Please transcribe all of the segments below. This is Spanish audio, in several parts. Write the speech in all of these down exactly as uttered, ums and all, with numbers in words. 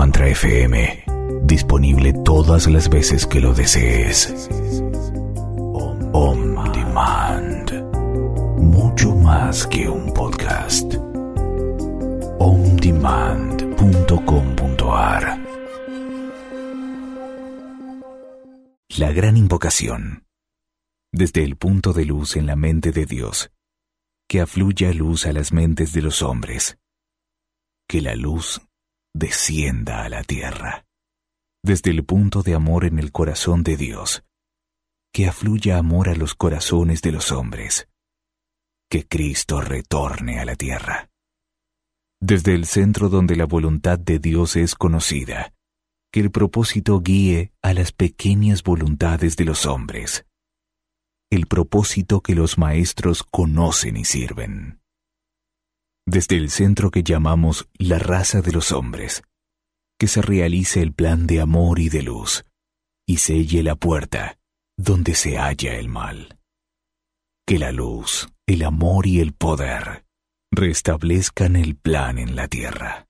Mantra F M. Disponible todas las veces que lo desees. On Demand. Mucho más que un podcast. on demand punto com punto a r. La gran invocación. Desde el punto de luz en la mente de Dios, que afluya luz a las mentes de los hombres. Que la luz descienda a la tierra. Desde el punto de amor en el corazón de Dios, que afluya amor a los corazones de los hombres. Que Cristo retorne a la tierra. Desde el centro donde la voluntad de Dios es conocida, que el propósito guíe a las pequeñas voluntades de los hombres. El propósito que los maestros conocen y sirven. Desde el centro que llamamos la raza de los hombres, que se realice el plan de amor y de luz, y selle la puerta donde se halla el mal. Que la luz, el amor y el poder restablezcan el plan en la tierra.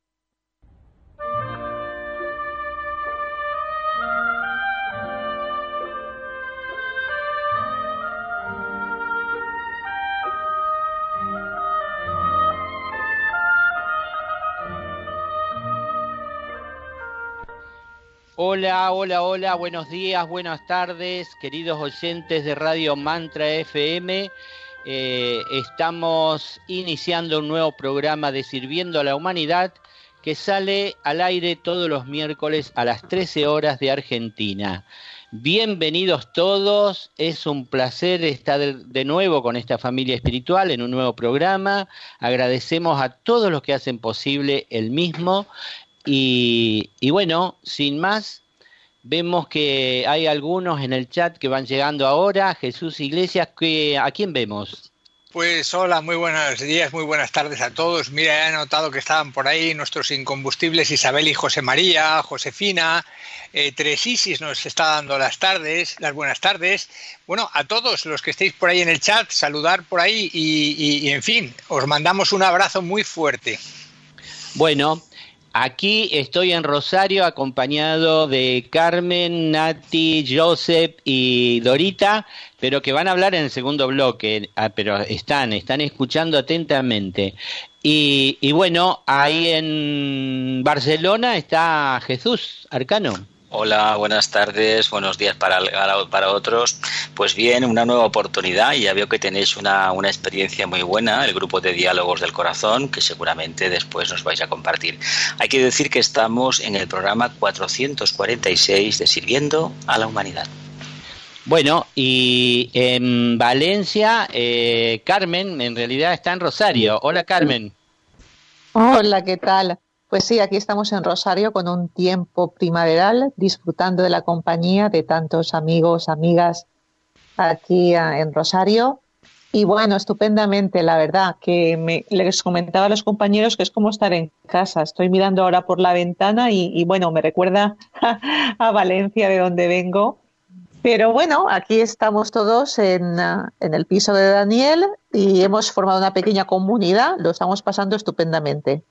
Hola, hola, hola, buenos días, buenas tardes, queridos oyentes de Radio Mantra F M. Eh, estamos iniciando un nuevo programa de Sirviendo a la Humanidad que sale al aire todos los miércoles a las trece horas de Argentina. Bienvenidos todos, es un placer estar de nuevo con esta familia espiritual en un nuevo programa. Agradecemos a todos los que hacen posible el mismo. Y, y bueno, sin más, vemos que hay algunos en el chat que van llegando ahora. Jesús Iglesias, que, ¿a quién vemos? Pues hola, muy buenos días, muy buenas tardes a todos. Mira, he notado que estaban por ahí nuestros incombustibles Isabel y José María, Josefina, eh, Teresisis nos está dando las tardes, las buenas tardes. Bueno, a todos los que estéis por ahí en el chat, saludar por ahí y, y, y en fin, os mandamos un abrazo muy fuerte. Bueno, aquí estoy en Rosario acompañado de Carmen, Nati, Joseph y Dorita, pero que van a hablar en el segundo bloque, ah, pero están, están escuchando atentamente. Y, y bueno, ahí en Barcelona está Jesús Arcano. Hola, buenas tardes, buenos días para, para otros. Pues bien, una nueva oportunidad y ya veo que tenéis una, una experiencia muy buena, el grupo de diálogos del corazón, que seguramente después nos vais a compartir. Hay que decir que estamos en el programa cuatrocientos cuarenta y seis de Sirviendo a la Humanidad. Bueno, y en Valencia, eh, Carmen en realidad está en Rosario. Hola, Carmen. Hola, ¿qué tal? Pues sí, aquí estamos en Rosario con un tiempo primaveral, disfrutando de la compañía de tantos amigos, amigas aquí en Rosario. Y bueno, estupendamente, la verdad, que me, les comentaba a los compañeros que es como estar en casa. Estoy mirando ahora por la ventana y, y bueno, me recuerda a, a Valencia, de donde vengo. Pero bueno, aquí estamos todos en, en el piso de Daniel y hemos formado una pequeña comunidad. Lo estamos pasando estupendamente.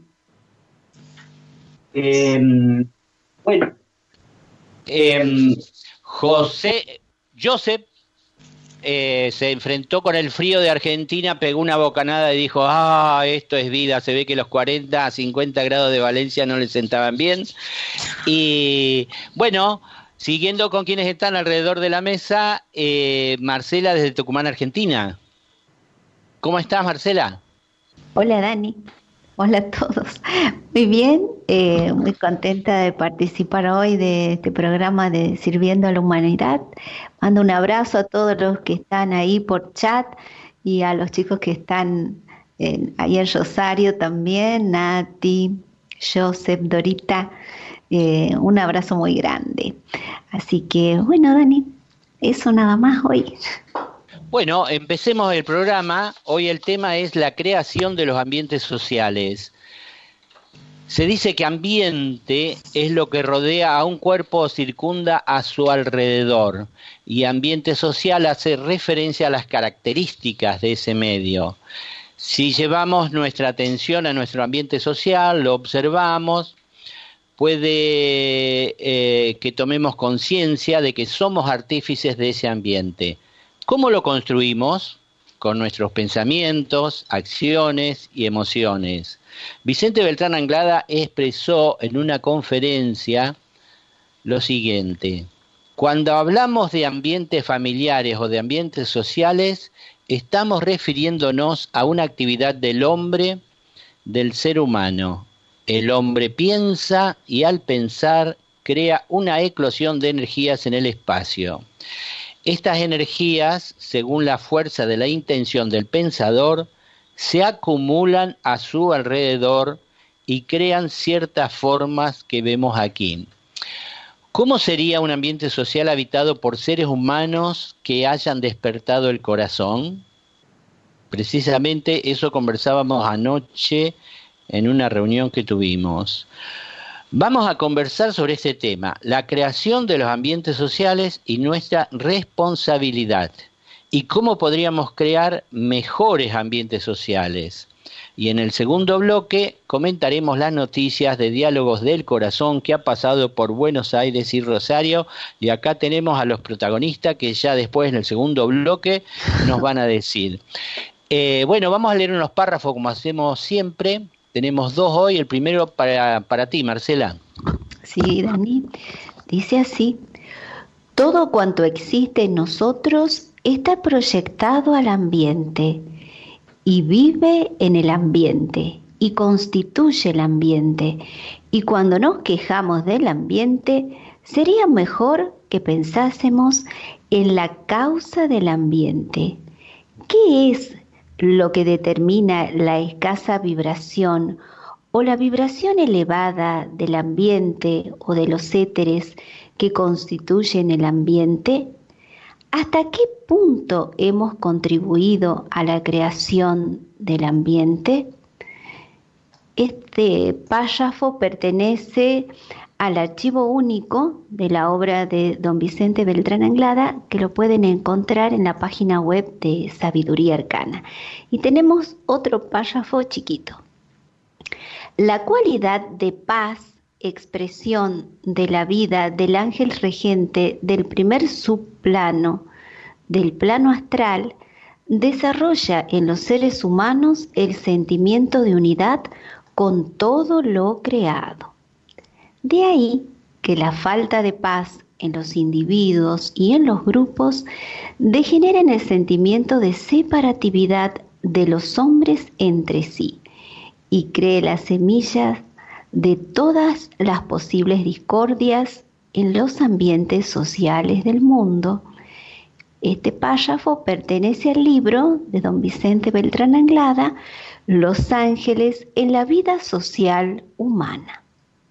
Eh, bueno, eh, José, Joseph eh, se enfrentó con el frío de Argentina, pegó una bocanada y dijo, ah, esto es vida, se ve que los cuarenta a cincuenta grados de Valencia no le sentaban bien. Y bueno, siguiendo con quienes están alrededor de la mesa, eh, Marcela desde Tucumán, Argentina. ¿Cómo estás, Marcela? Hola, Dani. Hola a todos. Muy bien, eh, muy contenta de participar hoy de este programa de Sirviendo a la Humanidad. Mando un abrazo a todos los que están ahí por chat y a los chicos que están eh, ahí en Rosario también, Nati, Joseph, Dorita. Eh, un abrazo muy grande. Así que, bueno, Dani, eso nada más hoy. Bueno, empecemos el programa. Hoy el tema es la creación de los ambientes sociales. Se dice que ambiente es lo que rodea a un cuerpo o circunda a su alrededor, y ambiente social hace referencia a las características de ese medio. Si llevamos nuestra atención a nuestro ambiente social, lo observamos, puede eh, que tomemos conciencia de que somos artífices de ese ambiente. ¿Cómo lo construimos? Con nuestros pensamientos, acciones y emociones. Vicente Beltrán Anglada expresó en una conferencia lo siguiente: cuando hablamos de ambientes familiares o de ambientes sociales, estamos refiriéndonos a una actividad del hombre, del ser humano. El hombre piensa y al pensar crea una eclosión de energías en el espacio. Estas energías, según la fuerza de la intención del pensador, se acumulan a su alrededor y crean ciertas formas que vemos aquí. ¿Cómo sería un ambiente social habitado por seres humanos que hayan despertado el corazón? Precisamente eso conversábamos anoche en una reunión que tuvimos. Vamos a conversar sobre este tema, la creación de los ambientes sociales y nuestra responsabilidad, y cómo podríamos crear mejores ambientes sociales. Y en el segundo bloque comentaremos las noticias de Diálogos del Corazón que ha pasado por Buenos Aires y Rosario, y acá tenemos a los protagonistas que ya después en el segundo bloque nos van a decir. Eh, bueno, vamos a leer unos párrafos como hacemos siempre. Tenemos dos hoy, el primero para, para ti, Marcela. Sí, Dani, dice así: todo cuanto existe en nosotros está proyectado al ambiente y vive en el ambiente y constituye el ambiente, y cuando nos quejamos del ambiente, sería mejor que pensásemos en la causa del ambiente. ¿Qué es lo que determina la escasa vibración o la vibración elevada del ambiente o de los éteres que constituyen el ambiente? ¿Hasta qué punto hemos contribuido a la creación del ambiente? Este párrafo pertenece al archivo único de la obra de don Vicente Beltrán Anglada, que lo pueden encontrar en la página web de Sabiduría Arcana. Y tenemos otro párrafo chiquito. La cualidad de paz, expresión de la vida del ángel regente del primer subplano del plano astral, desarrolla en los seres humanos el sentimiento de unidad con todo lo creado. De ahí que la falta de paz en los individuos y en los grupos degenera en el sentimiento de separatividad de los hombres entre sí y cree las semillas de todas las posibles discordias en los ambientes sociales del mundo. Este párrafo pertenece al libro de don Vicente Beltrán Anglada, Los Ángeles en la vida social humana.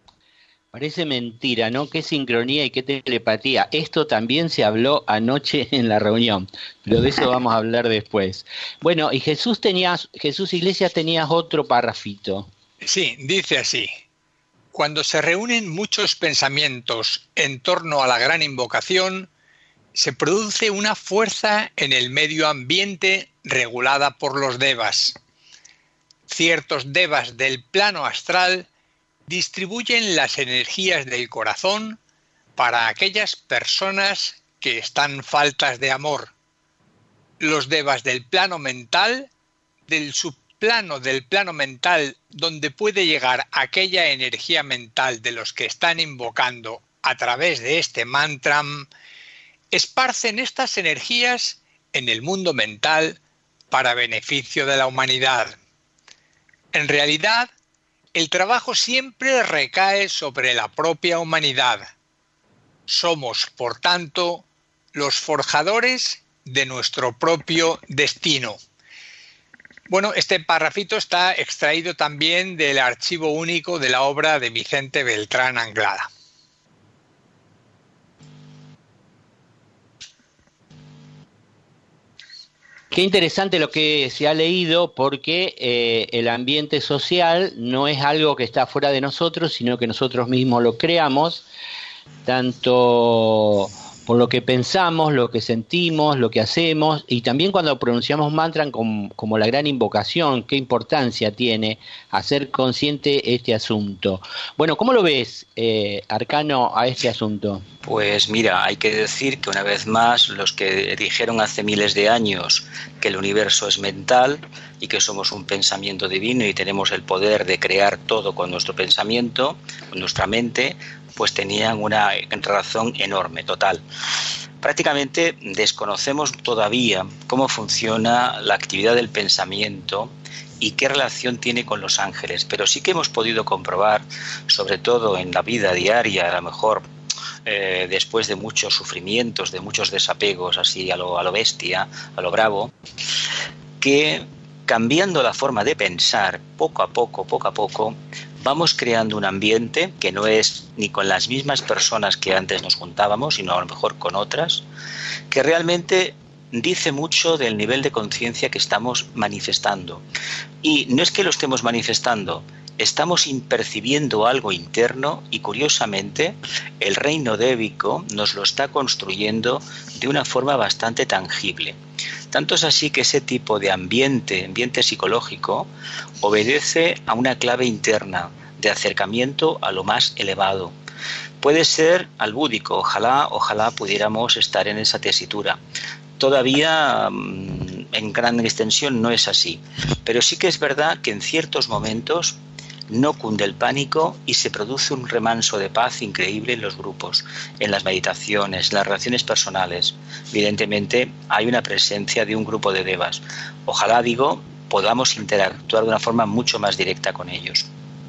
Parece mentira, ¿no? Qué sincronía y qué telepatía. Esto también se habló anoche en la reunión, pero de eso vamos a hablar después. Bueno, y Jesús tenías, Jesús Iglesias tenías otro parrafito. Sí, dice así: cuando se reúnen muchos pensamientos en torno a la gran invocación, se produce una fuerza en el medio ambiente regulada por los devas. Ciertos devas del plano astral distribuyen las energías del corazón para aquellas personas que están faltas de amor. Los devas del plano mental, del subplano del plano mental donde puede llegar aquella energía mental de los que están invocando a través de este mantra, esparcen estas energías en el mundo mental para beneficio de la humanidad. En realidad, el trabajo siempre recae sobre la propia humanidad. Somos, por tanto, los forjadores de nuestro propio destino. Bueno, este parrafito está extraído también del archivo único de la obra de Vicente Beltrán Anglada. Qué interesante lo que se ha leído, porque eh, el ambiente social no es algo que está fuera de nosotros, sino que nosotros mismos lo creamos, tanto por lo que pensamos, lo que sentimos, lo que hacemos, y también cuando pronunciamos mantra como, como la gran invocación, qué importancia tiene hacer consciente este asunto. Bueno, ¿cómo lo ves, eh, Arcano, a este asunto? Pues mira, hay que decir que una vez más los que dijeron hace miles de años que el universo es mental y que somos un pensamiento divino y tenemos el poder de crear todo con nuestro pensamiento, con nuestra mente, pues tenían una razón enorme, total. Prácticamente desconocemos todavía cómo funciona la actividad del pensamiento y qué relación tiene con los ángeles, pero sí que hemos podido comprobar, sobre todo en la vida diaria, a lo mejor eh, después de muchos sufrimientos, de muchos desapegos así a lo, a lo bestia, a lo bravo, que cambiando la forma de pensar, poco a poco, poco a poco, vamos creando un ambiente que no es ni con las mismas personas que antes nos juntábamos, sino a lo mejor con otras, que realmente dice mucho del nivel de conciencia que estamos manifestando. Y no es que lo estemos manifestando, estamos percibiendo algo interno y curiosamente el reino débico nos lo está construyendo de una forma bastante tangible. Tanto es así que ese tipo de ambiente, ambiente psicológico, obedece a una clave interna de acercamiento a lo más elevado. Puede ser al búdico, ojalá, ojalá pudiéramos estar en esa tesitura. Todavía en gran extensión no es así, pero sí que es verdad que en ciertos momentos no cunde el pánico y se produce un remanso de paz increíble en los grupos, en las meditaciones, en las relaciones personales. Evidentemente hay una presencia de un grupo de devas. Ojalá, digo, podamos interactuar de una forma mucho más directa con ellos.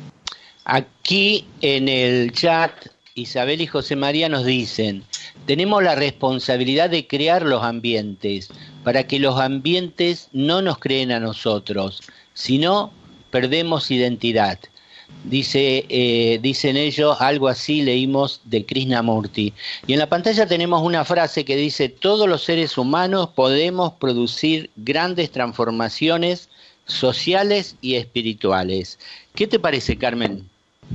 Aquí en el chat, Isabel y José María nos dicen: tenemos la responsabilidad de crear los ambientes, para que los ambientes no nos creen a nosotros, sino perdemos identidad. Dice, eh, dicen ellos, algo así leímos de Krishnamurti. Y en la pantalla tenemos una frase que dice: todos los seres humanos podemos producir grandes transformaciones sociales y espirituales. ¿Qué te parece, Carmen?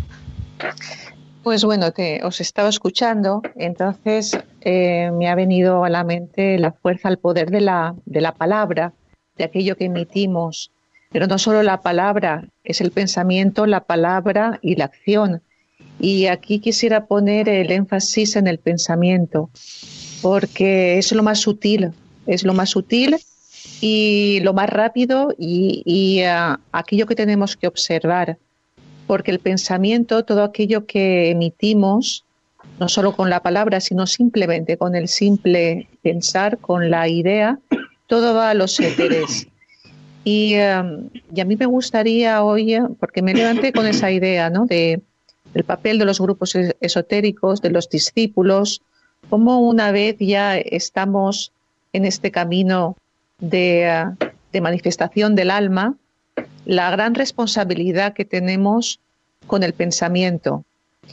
Pues bueno, te, os estaba escuchando, entonces eh, me ha venido a la mente la fuerza, el poder de la, de la palabra, de aquello que emitimos. Pero no solo la palabra, es el pensamiento, la palabra y la acción. Y aquí quisiera poner el énfasis en el pensamiento, porque es lo más sutil, es lo más sutil y lo más rápido y, y uh, aquello que tenemos que observar. Porque el pensamiento, todo aquello que emitimos, no solo con la palabra, sino simplemente con el simple pensar, con la idea, todo va a los éteres. Y, um, y a mí me gustaría hoy, porque me levanté con esa idea, ¿no?, de, del papel de los grupos esotéricos, de los discípulos, cómo una vez ya estamos en este camino de, uh, de manifestación del alma, la gran responsabilidad que tenemos con el pensamiento.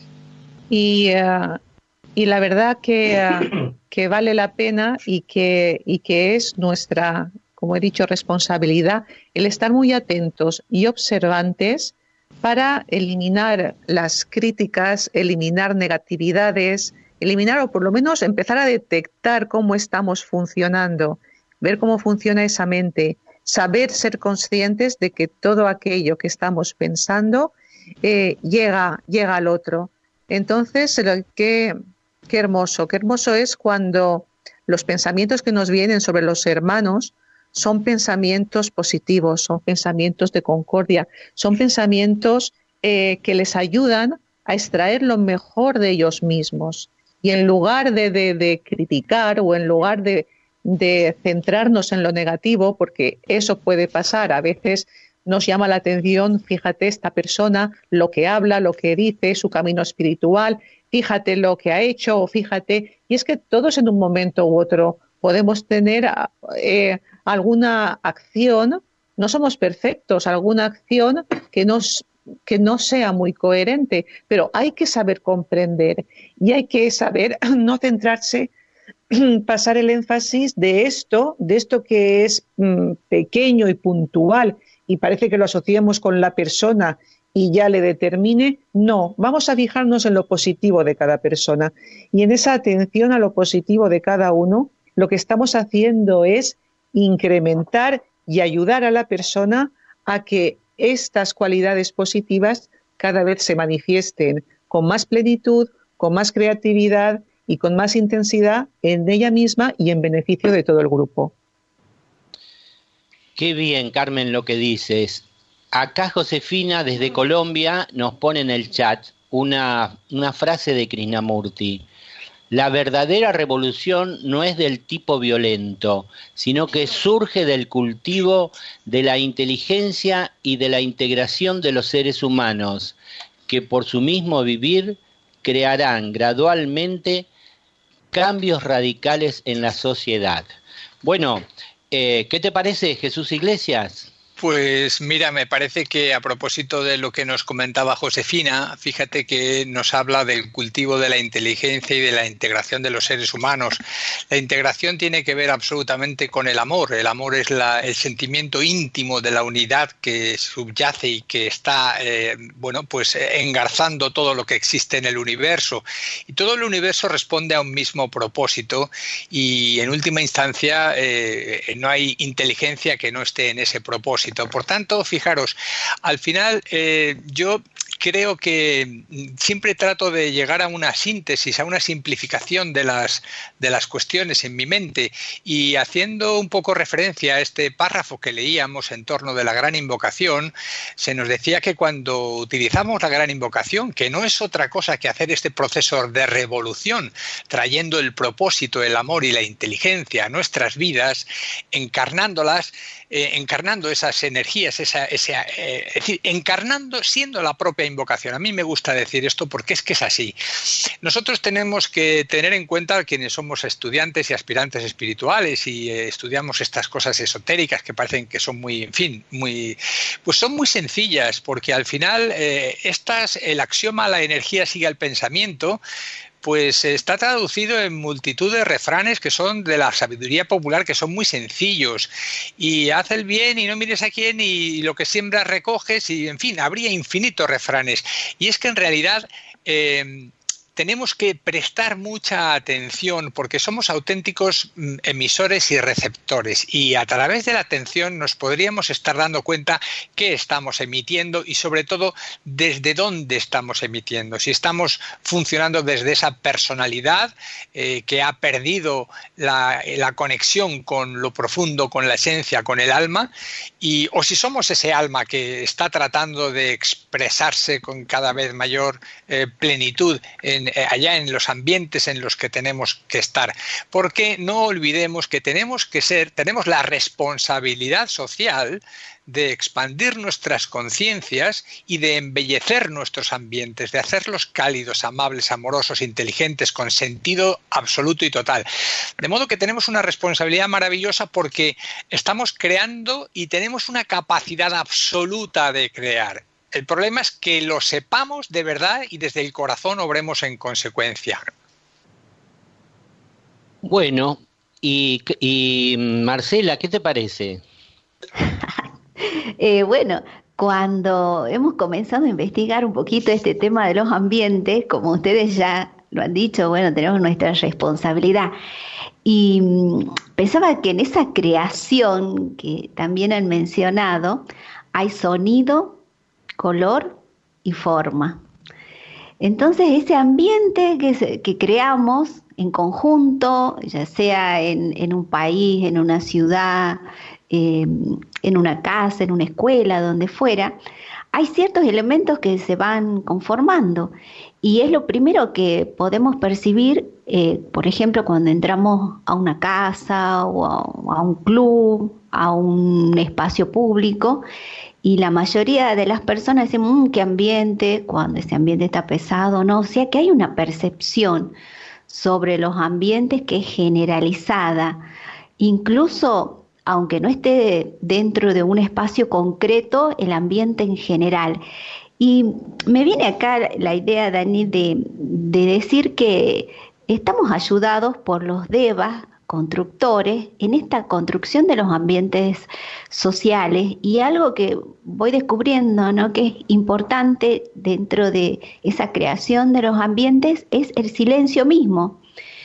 Y, uh, y la verdad que, uh, que vale la pena y que, y que es nuestra, como he dicho, responsabilidad el estar muy atentos y observantes para eliminar las críticas, eliminar negatividades, eliminar o por lo menos empezar a detectar cómo estamos funcionando, ver cómo funciona esa mente, saber ser conscientes de que todo aquello que estamos pensando eh, llega, llega al otro. Entonces, qué, qué hermoso, qué hermoso es cuando los pensamientos que nos vienen sobre los hermanos son pensamientos positivos, son pensamientos de concordia, son pensamientos eh, que les ayudan a extraer lo mejor de ellos mismos. Y en lugar de, de, de criticar o en lugar de de centrarnos en lo negativo, porque eso puede pasar, a veces nos llama la atención, fíjate esta persona, lo que habla, lo que dice, su camino espiritual, fíjate lo que ha hecho, o fíjate, y es que todos en un momento u otro podemos tener eh, alguna acción, no somos perfectos, alguna acción que, nos, que no sea muy coherente, pero hay que saber comprender y hay que saber no centrarse, pasar el énfasis de esto, de esto que es mm, pequeño y puntual y parece que lo asociamos con la persona y ya le determine. No, vamos a fijarnos en lo positivo de cada persona. Y en esa atención a lo positivo de cada uno, lo que estamos haciendo es incrementar y ayudar a la persona a que estas cualidades positivas cada vez se manifiesten con más plenitud, con más creatividad y con más intensidad en ella misma y en beneficio de todo el grupo. Qué bien, Carmen, lo que dices. Acá Josefina, desde Colombia, nos pone en el chat una, una frase de Krishnamurti. La verdadera revolución no es del tipo violento, sino que surge del cultivo de la inteligencia y de la integración de los seres humanos, que por su mismo vivir crearán gradualmente cambios radicales en la sociedad. Bueno, eh, ¿qué te parece, Jesús Iglesias? Pues mira, me parece que a propósito de lo que nos comentaba Josefina, fíjate que nos habla del cultivo de la inteligencia y de la integración de los seres humanos. La integración tiene que ver absolutamente con el amor. El amor es la, el sentimiento íntimo de la unidad que subyace y que está, eh, bueno, pues engarzando todo lo que existe en el universo. Y todo el universo responde a un mismo propósito y en última instancia eh, no hay inteligencia que no esté en ese propósito. Por tanto, fijaros, al final eh, yo creo que siempre trato de llegar a una síntesis, a una simplificación de las, de las cuestiones en mi mente, y haciendo un poco referencia a este párrafo que leíamos en torno de la gran invocación, se nos decía que cuando utilizamos la gran invocación, que no es otra cosa que hacer este proceso de revolución, trayendo el propósito, el amor y la inteligencia a nuestras vidas, encarnándolas, eh, encarnando esas energías, esa, esa, eh, es decir, encarnando, siendo la propia invocación. A mí me gusta decir esto porque es que es así. Nosotros tenemos que tener en cuenta, quienes somos estudiantes y aspirantes espirituales y eh, estudiamos estas cosas esotéricas que parecen que son muy, en fin, muy, pues son muy sencillas, porque al final eh, estas, el axioma la energía sigue al pensamiento, pues está traducido en multitud de refranes que son de la sabiduría popular, que son muy sencillos. Y haz el bien y no mires a quién, y lo que siembras recoges, y en fin, habría infinitos refranes. Y es que en realidad eh, tenemos que prestar mucha atención porque somos auténticos emisores y receptores, y a través de la atención nos podríamos estar dando cuenta qué estamos emitiendo y sobre todo desde dónde estamos emitiendo. Si estamos funcionando desde esa personalidad eh, que ha perdido la, la conexión con lo profundo, con la esencia, con el alma, y, o si somos ese alma que está tratando de expresarse con cada vez mayor eh, plenitud en allá en los ambientes en los que tenemos que estar, porque no olvidemos que tenemos que ser, tenemos la responsabilidad social de expandir nuestras conciencias y de embellecer nuestros ambientes, de hacerlos cálidos, amables, amorosos, inteligentes, con sentido absoluto y total. De modo que tenemos una responsabilidad maravillosa porque estamos creando y tenemos una capacidad absoluta de crear. El problema es que lo sepamos de verdad y desde el corazón obremos en consecuencia. Bueno, y, y Marcela, ¿qué te parece? eh, bueno, cuando hemos comenzado a investigar un poquito este tema de los ambientes, como ustedes ya lo han dicho, bueno, tenemos nuestra responsabilidad. Y mmm, pensaba que en esa creación que también han mencionado, hay sonido, color y forma. Entonces ese ambiente que, se, que creamos en conjunto, ya sea en, en un país, en una ciudad, eh, en una casa, en una escuela, donde fuera, hay ciertos elementos que se van conformando y es lo primero que podemos percibir, eh, por ejemplo, cuando entramos a una casa o a, a un club, a un espacio público. Y la mayoría de las personas dicen, mmm, qué ambiente, cuando ese ambiente está pesado, ¿no? O sea que hay una percepción sobre los ambientes que es generalizada, incluso aunque no esté dentro de un espacio concreto, el ambiente en general. Y me viene acá la idea, Dani, de, de decir que estamos ayudados por los devas, constructores en esta construcción de los ambientes sociales, y algo que voy descubriendo, ¿no?, que es importante dentro de esa creación de los ambientes es el silencio mismo,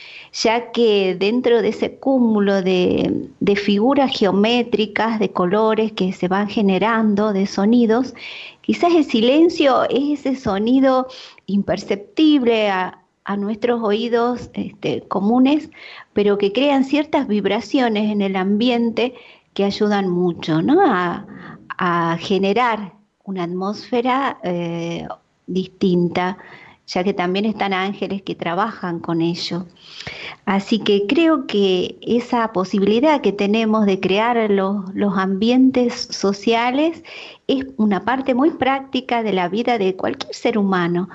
ya que dentro de ese cúmulo de, de figuras geométricas, de colores que se van generando, de sonidos, quizás el silencio es ese sonido imperceptible a, a nuestros oídos este, comunes, pero que crean ciertas vibraciones en el ambiente que ayudan mucho, ¿no?, a, a generar una atmósfera eh, distinta, ya que también están ángeles que trabajan con ello. Así que creo que esa posibilidad que tenemos de crear los, los ambientes sociales es una parte muy práctica de la vida de cualquier ser humano,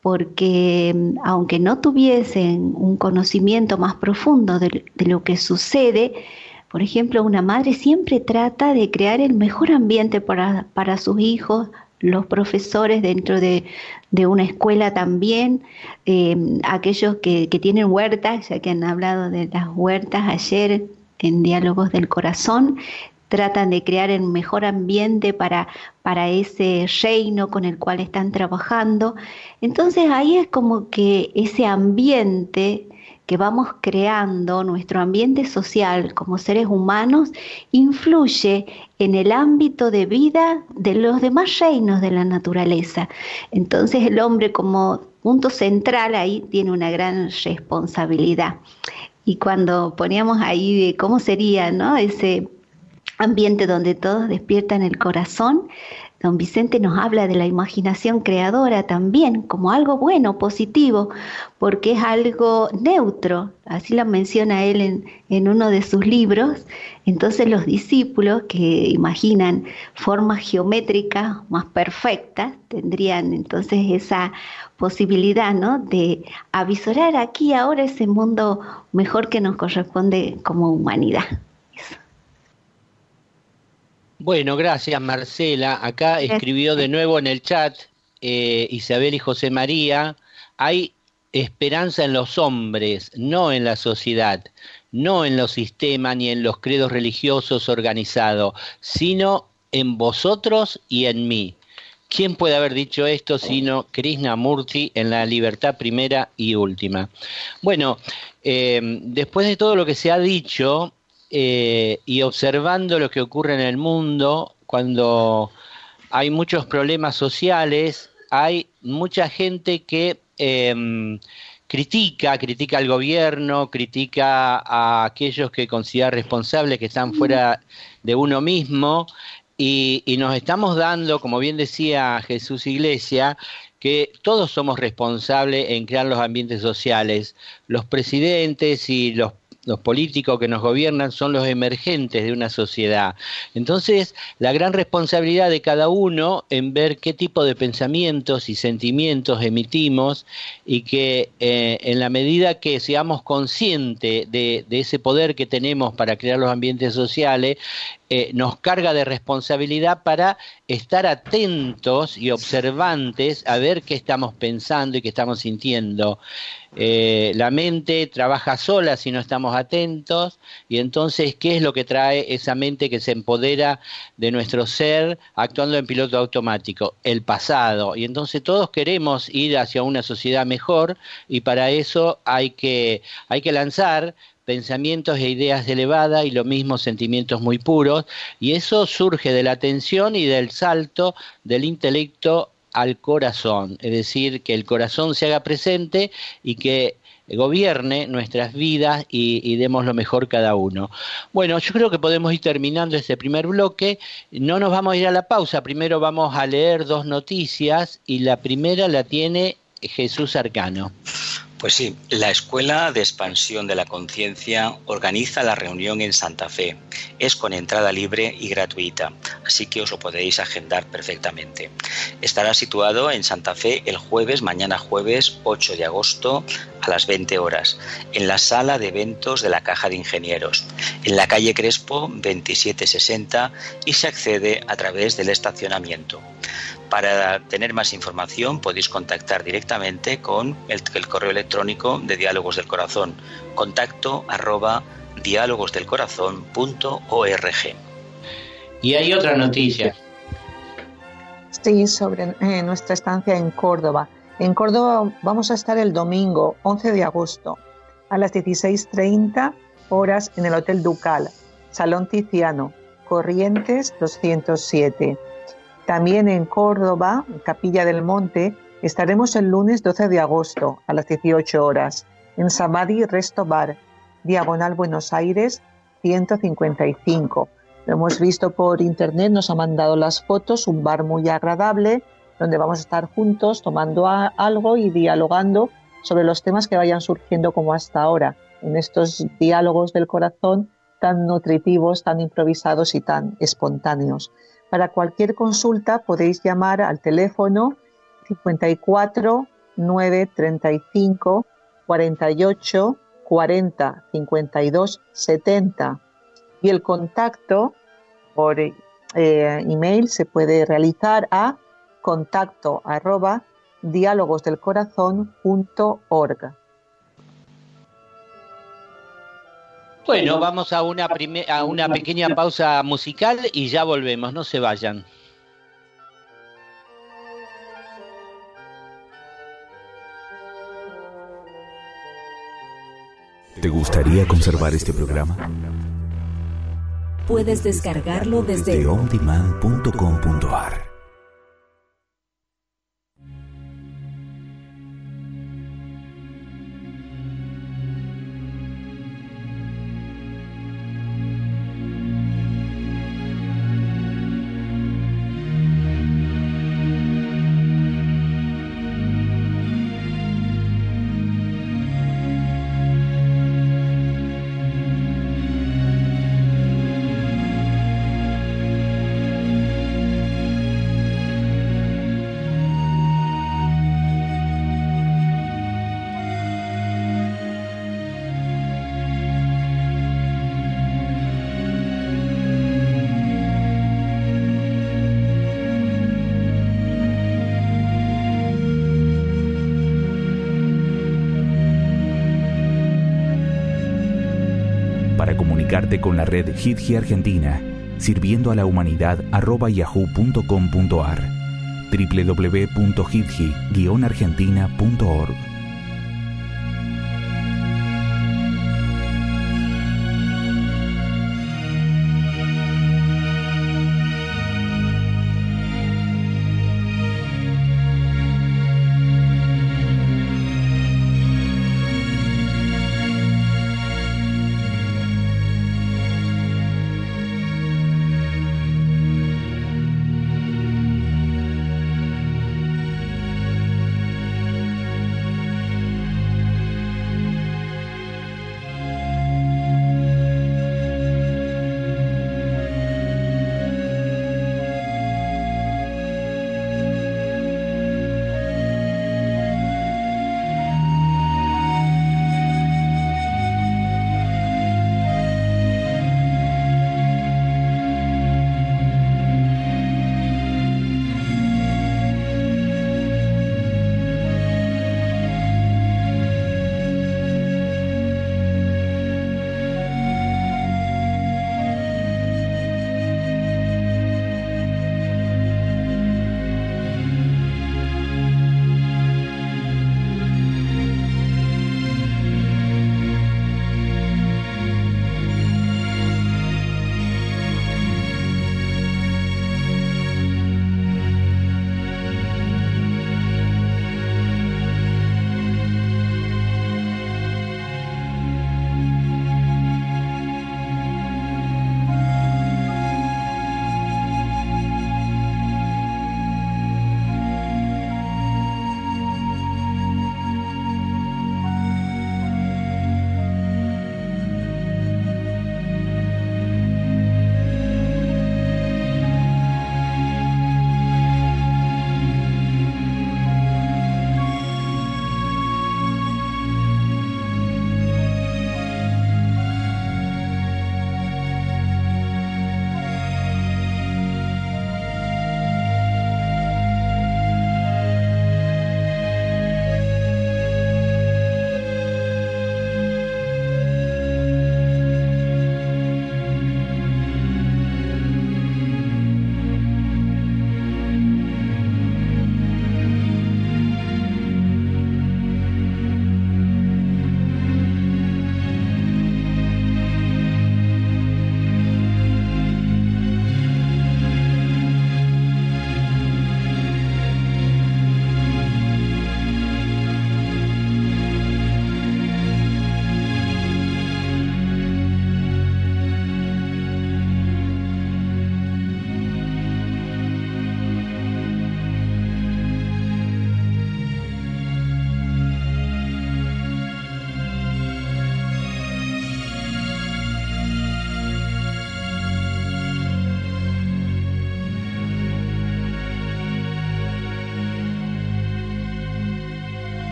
porque aunque no tuviesen un conocimiento más profundo de, de lo que sucede, por ejemplo, una madre siempre trata de crear el mejor ambiente para, para sus hijos, los profesores dentro de, de una escuela también, eh, aquellos que, que tienen huertas, ya que han hablado de las huertas ayer en Diálogos del Corazón, tratan de crear el mejor ambiente para, para ese reino con el cual están trabajando. Entonces ahí es como que ese ambiente que vamos creando, nuestro ambiente social como seres humanos, influye en el ámbito de vida de los demás reinos de la naturaleza. Entonces el hombre como punto central ahí tiene una gran responsabilidad. Y cuando poníamos ahí de cómo sería, ¿no?, ese ambiente donde todos despiertan el corazón, don Vicente nos habla de la imaginación creadora también como algo bueno, positivo, porque es algo neutro, así lo menciona él en, en uno de sus libros. Entonces los discípulos que imaginan formas geométricas más perfectas tendrían entonces esa posibilidad, ¿no?, de avisorar aquí ahora ese mundo mejor que nos corresponde como humanidad. Bueno, gracias Marcela. Acá escribió de nuevo en el chat eh, Isabel y José María: hay esperanza en los hombres, no en la sociedad, no en los sistemas ni en los credos religiosos organizados, sino en vosotros y en mí. ¿Quién puede haber dicho esto sino Krishnamurti en La Libertad Primera y Última? Bueno, eh, después de todo lo que se ha dicho, Eh, y observando lo que ocurre en el mundo, cuando hay muchos problemas sociales, hay mucha gente que eh, critica, critica al gobierno, critica a aquellos que considera responsables, que están fuera de uno mismo, y, y nos estamos dando, como bien decía Jesús Iglesia, que todos somos responsables en crear los ambientes sociales. Los presidentes y los Los políticos que nos gobiernan son los emergentes de una sociedad. Entonces, la gran responsabilidad de cada uno en ver qué tipo de pensamientos y sentimientos emitimos, y que eh, en la medida que seamos conscientes de, de ese poder que tenemos para crear los ambientes sociales, eh, nos carga de responsabilidad para estar atentos y observantes a ver qué estamos pensando y qué estamos sintiendo. Eh, la mente trabaja sola si no estamos atentos, y entonces, ¿qué es lo que trae esa mente que se empodera de nuestro ser actuando en piloto automático? El pasado. Y entonces todos queremos ir hacia una sociedad mejor, y para eso hay que, hay que lanzar pensamientos e ideas elevadas, y lo mismo sentimientos muy puros, y eso surge de la atención y del salto del intelecto al corazón, es decir, que el corazón se haga presente y que gobierne nuestras vidas y, y demos lo mejor cada uno. Bueno, yo creo que podemos ir terminando este primer bloque. No nos vamos a ir a la pausa, primero vamos a leer dos noticias, y la primera la tiene Jesús Arcano. Pues sí, la Escuela de Expansión de la Conciencia organiza la reunión en Santa Fe. Es con entrada libre y gratuita, así que os lo podéis agendar perfectamente. Estará situado en Santa Fe el jueves, mañana jueves ocho de agosto a las veinte horas, en la sala de eventos de la Caja de Ingenieros, en la calle Crespo veintisiete sesenta, y se accede a través del estacionamiento. Para tener más información podéis contactar directamente con el, el correo electrónico de Diálogos del Corazón, contacto arroba diálogos del corazón punto org. Y hay otra noticia. Sí, sobre eh, nuestra estancia en Córdoba. En Córdoba vamos a estar el domingo once de agosto a las dieciséis treinta horas en el Hotel Ducal, Salón Tiziano, Corrientes doscientos siete. También en Córdoba, en Capilla del Monte, estaremos el lunes doce de agosto a las dieciocho horas en Samadhi Resto Bar, Diagonal Buenos Aires ciento cincuenta y cinco. Lo hemos visto por internet, nos ha mandado las fotos, un bar muy agradable donde vamos a estar juntos tomando a, algo y dialogando sobre los temas que vayan surgiendo como hasta ahora, en estos diálogos del corazón tan nutritivos, tan improvisados y tan espontáneos. Para cualquier consulta podéis llamar al teléfono cincuenta y cuatro nueve treinta y cinco cuarenta y ocho cuarenta cincuenta y dos setenta. Y el contacto por eh, email se puede realizar a contacto arroba diálogos del corazón punto org. Bueno, vamos a una, prime- a una pequeña pausa musical y ya volvemos, no se vayan. ¿Te gustaría conservar este programa? Puedes descargarlo desde Desde on demand punto com punto a r. Comunicarte con la red Hidji Argentina, sirviendo a la humanidad arroba yahoo punto com punto a r, w w w punto hidji guion argentina punto org.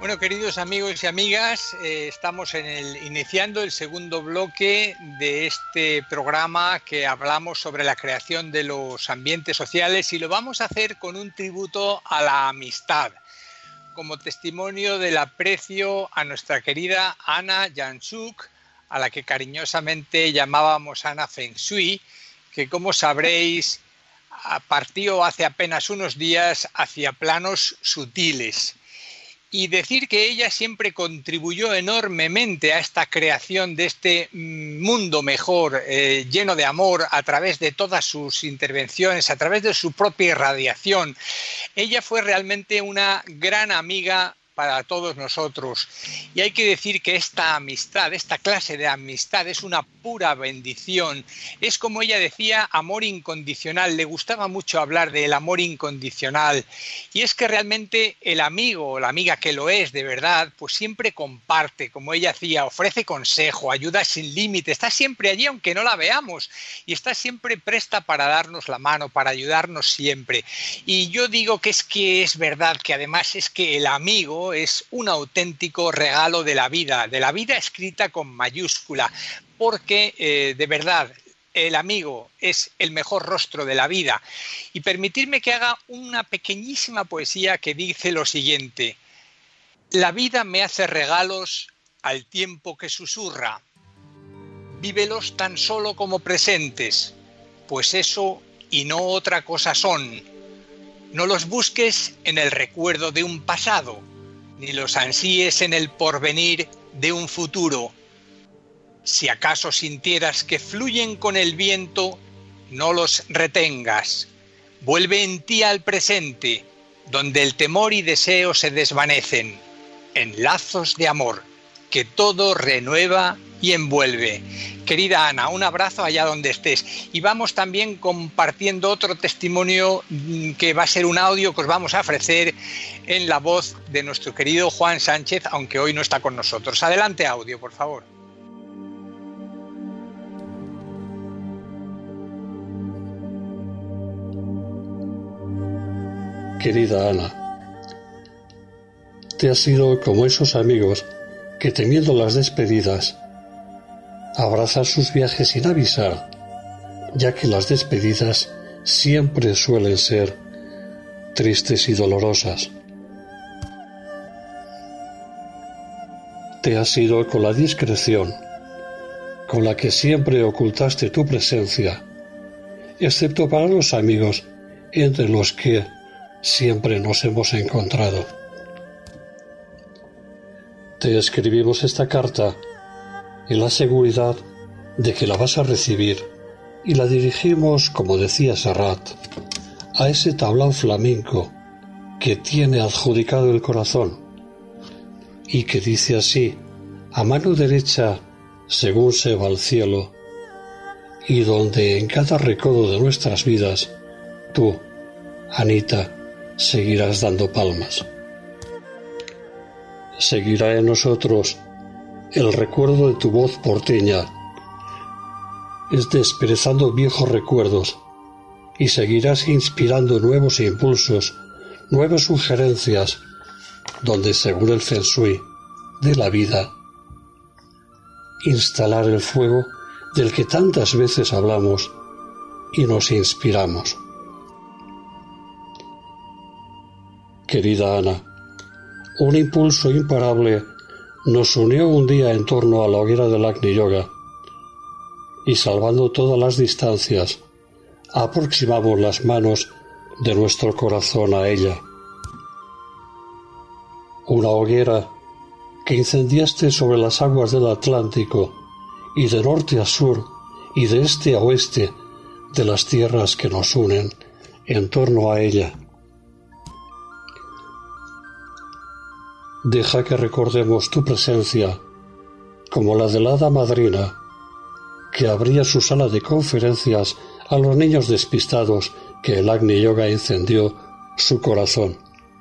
Bueno, queridos amigos y amigas, eh, estamos en el, iniciando el segundo bloque de este programa que hablamos sobre la creación de los ambientes sociales, y lo vamos a hacer con un tributo a la amistad, como testimonio del aprecio a nuestra querida Ana Jansuk, a la que cariñosamente llamábamos Ana Feng Shui, que, como sabréis, partió hace apenas unos días hacia planos sutiles. Y decir que ella siempre contribuyó enormemente a esta creación de este mundo mejor, eh, lleno de amor, a través de todas sus intervenciones, a través de su propia irradiación. Ella fue realmente una gran amiga para todos nosotros. Y hay que decir que esta amistad, esta clase de amistad es una pura bendición. Es, como ella decía, amor incondicional. Le gustaba mucho hablar del amor incondicional. Y es que realmente el amigo o la amiga que lo es de verdad, pues siempre comparte, como ella hacía, ofrece consejo, ayuda sin límite, está siempre allí aunque no la veamos, y está siempre presta para darnos la mano, para ayudarnos siempre. Y yo digo que es que es verdad que además es que el amigo es un auténtico regalo de la vida, de la vida escrita con mayúscula, porque eh, de verdad el amigo es el mejor rostro de la vida. Y permitirme que haga una pequeñísima poesía que dice lo siguiente: la vida me hace regalos al tiempo que susurra, vívelos tan solo como presentes, pues eso y no otra cosa son. No los busques en el recuerdo de un pasado, ni los ansíes en el porvenir de un futuro. Si acaso sintieras que fluyen con el viento, no los retengas. Vuelve en ti al presente, donde el temor y deseo se desvanecen, en lazos de amor, que todo renueva y envuelve. Querida Ana, un abrazo allá donde estés. Y vamos también compartiendo otro testimonio que va a ser un audio que os vamos a ofrecer en la voz de nuestro querido Juan Sánchez, aunque hoy no está con nosotros. Adelante, audio, por favor. Querida Ana, te has sido como esos amigos que, temiendo las despedidas, abrazan sus viajes sin avisar, ya que las despedidas siempre suelen ser tristes y dolorosas. Te has ido con la discreción con la que siempre ocultaste tu presencia, excepto para los amigos entre los que siempre nos hemos encontrado. Te escribimos esta carta en la seguridad de que la vas a recibir, y la dirigimos, como decía Serrat, a ese tablao flamenco que tiene adjudicado el corazón y que dice así: a mano derecha según se va al cielo, y donde en cada recodo de nuestras vidas tú, Anita, seguirás dando palmas. Seguirá en nosotros el recuerdo de tu voz porteña, es desperezando viejos recuerdos, y seguirás inspirando nuevos impulsos, nuevas sugerencias, donde, según el Feng Shui de la vida, instalar el fuego del que tantas veces hablamos y nos inspiramos. Querida Ana, un impulso imparable nos unió un día en torno a la hoguera del Agni Yoga, y salvando todas las distancias, aproximamos las manos de nuestro corazón a ella. Una hoguera que incendiaste sobre las aguas del Atlántico, y de norte a sur y de este a oeste de las tierras que nos unen en torno a ella. Deja que recordemos tu presencia como la de la hada madrina que abría su sala de conferencias a los niños despistados que el Agni Yoga incendió su corazón.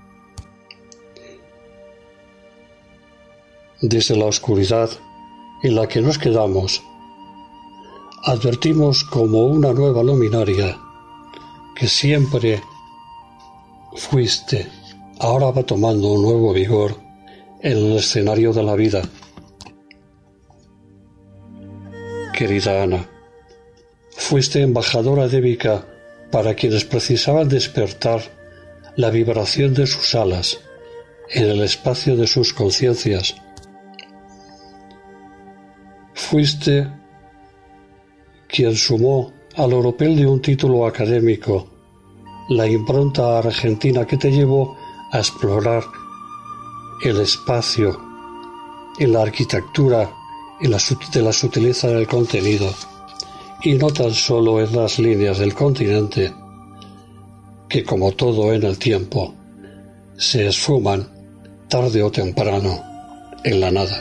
Desde la oscuridad en la que nos quedamos, advertimos como una nueva luminaria que siempre fuiste, ahora va tomando un nuevo vigor en el escenario de la vida. Querida Ana, fuiste embajadora débica para quienes precisaban despertar la vibración de sus alas en el espacio de sus conciencias. Fuiste quien sumó al oropel de un título académico la impronta argentina que te llevó a explorar el espacio en la arquitectura en la, de la sutileza del contenido y no tan solo en las líneas del continente que, como todo en el tiempo, se esfuman tarde o temprano en la nada.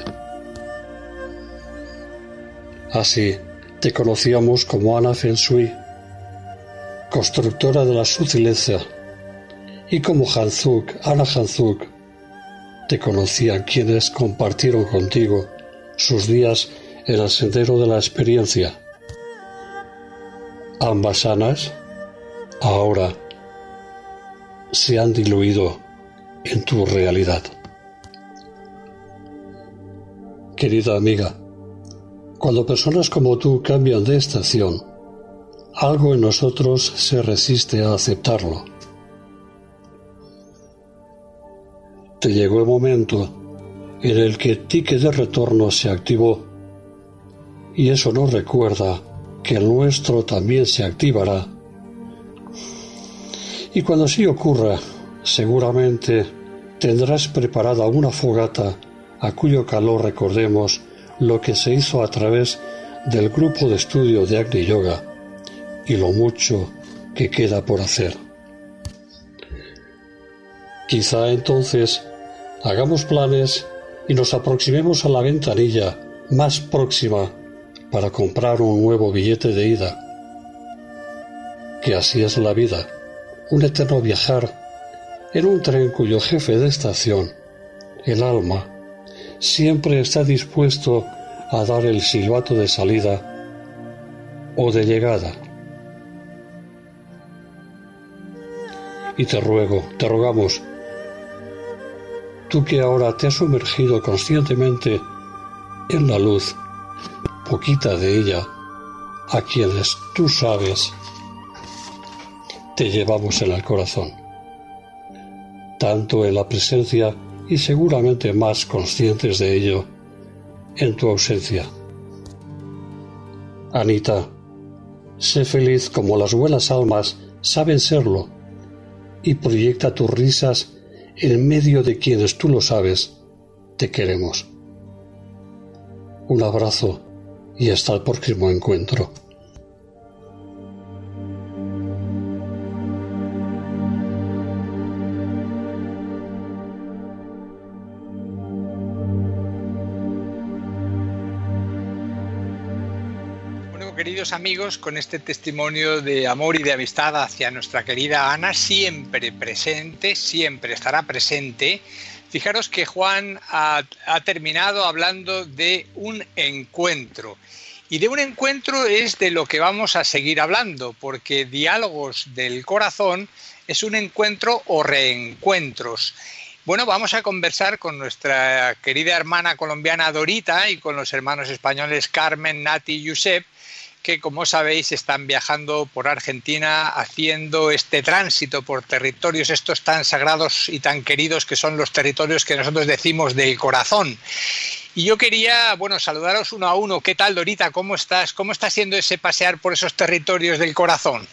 Así te conocíamos como Ana Feng Shui, constructora de la sutileza, y como Hanzuk, Ana Hanzuk, te conocían quienes compartieron contigo sus días en el sendero de la experiencia. Ambas Anas ahora se han diluido en tu realidad. Querida amiga, cuando personas como tú cambian de estación, algo en nosotros se resiste a aceptarlo. Te llegó el momento en el que el ticket de retorno se activó y eso nos recuerda que el nuestro también se activará. Y cuando así ocurra, seguramente tendrás preparada una fogata a cuyo calor recordemos lo que se hizo a través del grupo de estudio de Agni Yoga y lo mucho que queda por hacer. Quizá entonces hagamos planes y nos aproximemos a la ventanilla más próxima para comprar un nuevo billete de ida. Que así es la vida, un eterno viajar en un tren cuyo jefe de estación, el alma, siempre está dispuesto a dar el silbato de salida o de llegada. Y te ruego, te rogamos, tú que ahora te has sumergido conscientemente en la luz, poquita de ella, a quienes tú sabes, te llevamos en el corazón, tanto en la presencia y seguramente más conscientes de ello en tu ausencia. Anita, sé feliz como las buenas almas saben serlo y proyecta tus risas en medio de quienes tú lo sabes, te queremos. Un abrazo y hasta el próximo encuentro. Queridos amigos, con este testimonio de amor y de amistad hacia nuestra querida Ana, siempre presente, siempre estará presente. Fijaros que Juan ha, ha terminado hablando de un encuentro. Y de un encuentro es de lo que vamos a seguir hablando, porque Diálogos del Corazón es un encuentro o reencuentros. Bueno, vamos a conversar con nuestra querida hermana colombiana Dorita y con los hermanos españoles Carmen, Nati y Josep, que como sabéis están viajando por Argentina haciendo este tránsito por territorios estos tan sagrados y tan queridos que son los territorios que nosotros decimos del corazón. Y yo quería, bueno, saludaros uno a uno. ¿Qué tal, Dorita? ¿Cómo estás? ¿Cómo está siendo ese pasear por esos territorios del corazón?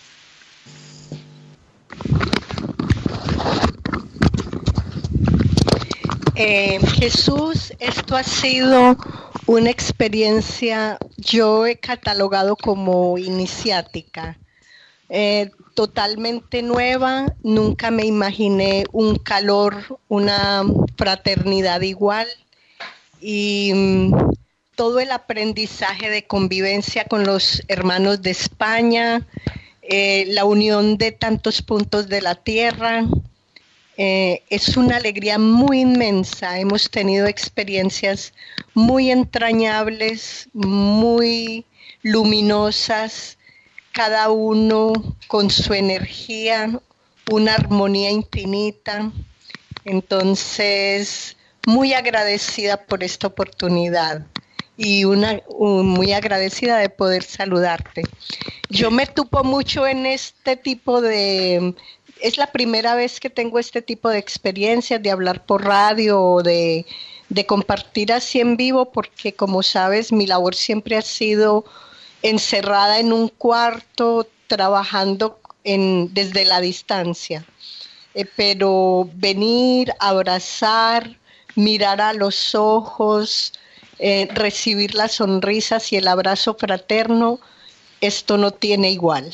Eh, Jesús, esto ha sido una experiencia, yo he catalogado como iniciática, eh, totalmente nueva. Nunca me imaginé un calor, una fraternidad igual y mm, todo el aprendizaje de convivencia con los hermanos de España, eh, la unión de tantos puntos de la tierra. Eh, es una alegría muy inmensa. Hemos tenido experiencias muy entrañables, muy luminosas, cada uno con su energía, una armonía infinita. Entonces muy agradecida por esta oportunidad y una un, muy agradecida de poder saludarte. Yo me tupo mucho en este tipo de... Es la primera vez que tengo este tipo de experiencias de hablar por radio o de, de compartir así en vivo, porque como sabes, mi labor siempre ha sido encerrada en un cuarto, trabajando en, desde la distancia. Eh, pero venir, abrazar, mirar a los ojos, eh, recibir las sonrisas y el abrazo fraterno, esto no tiene igual.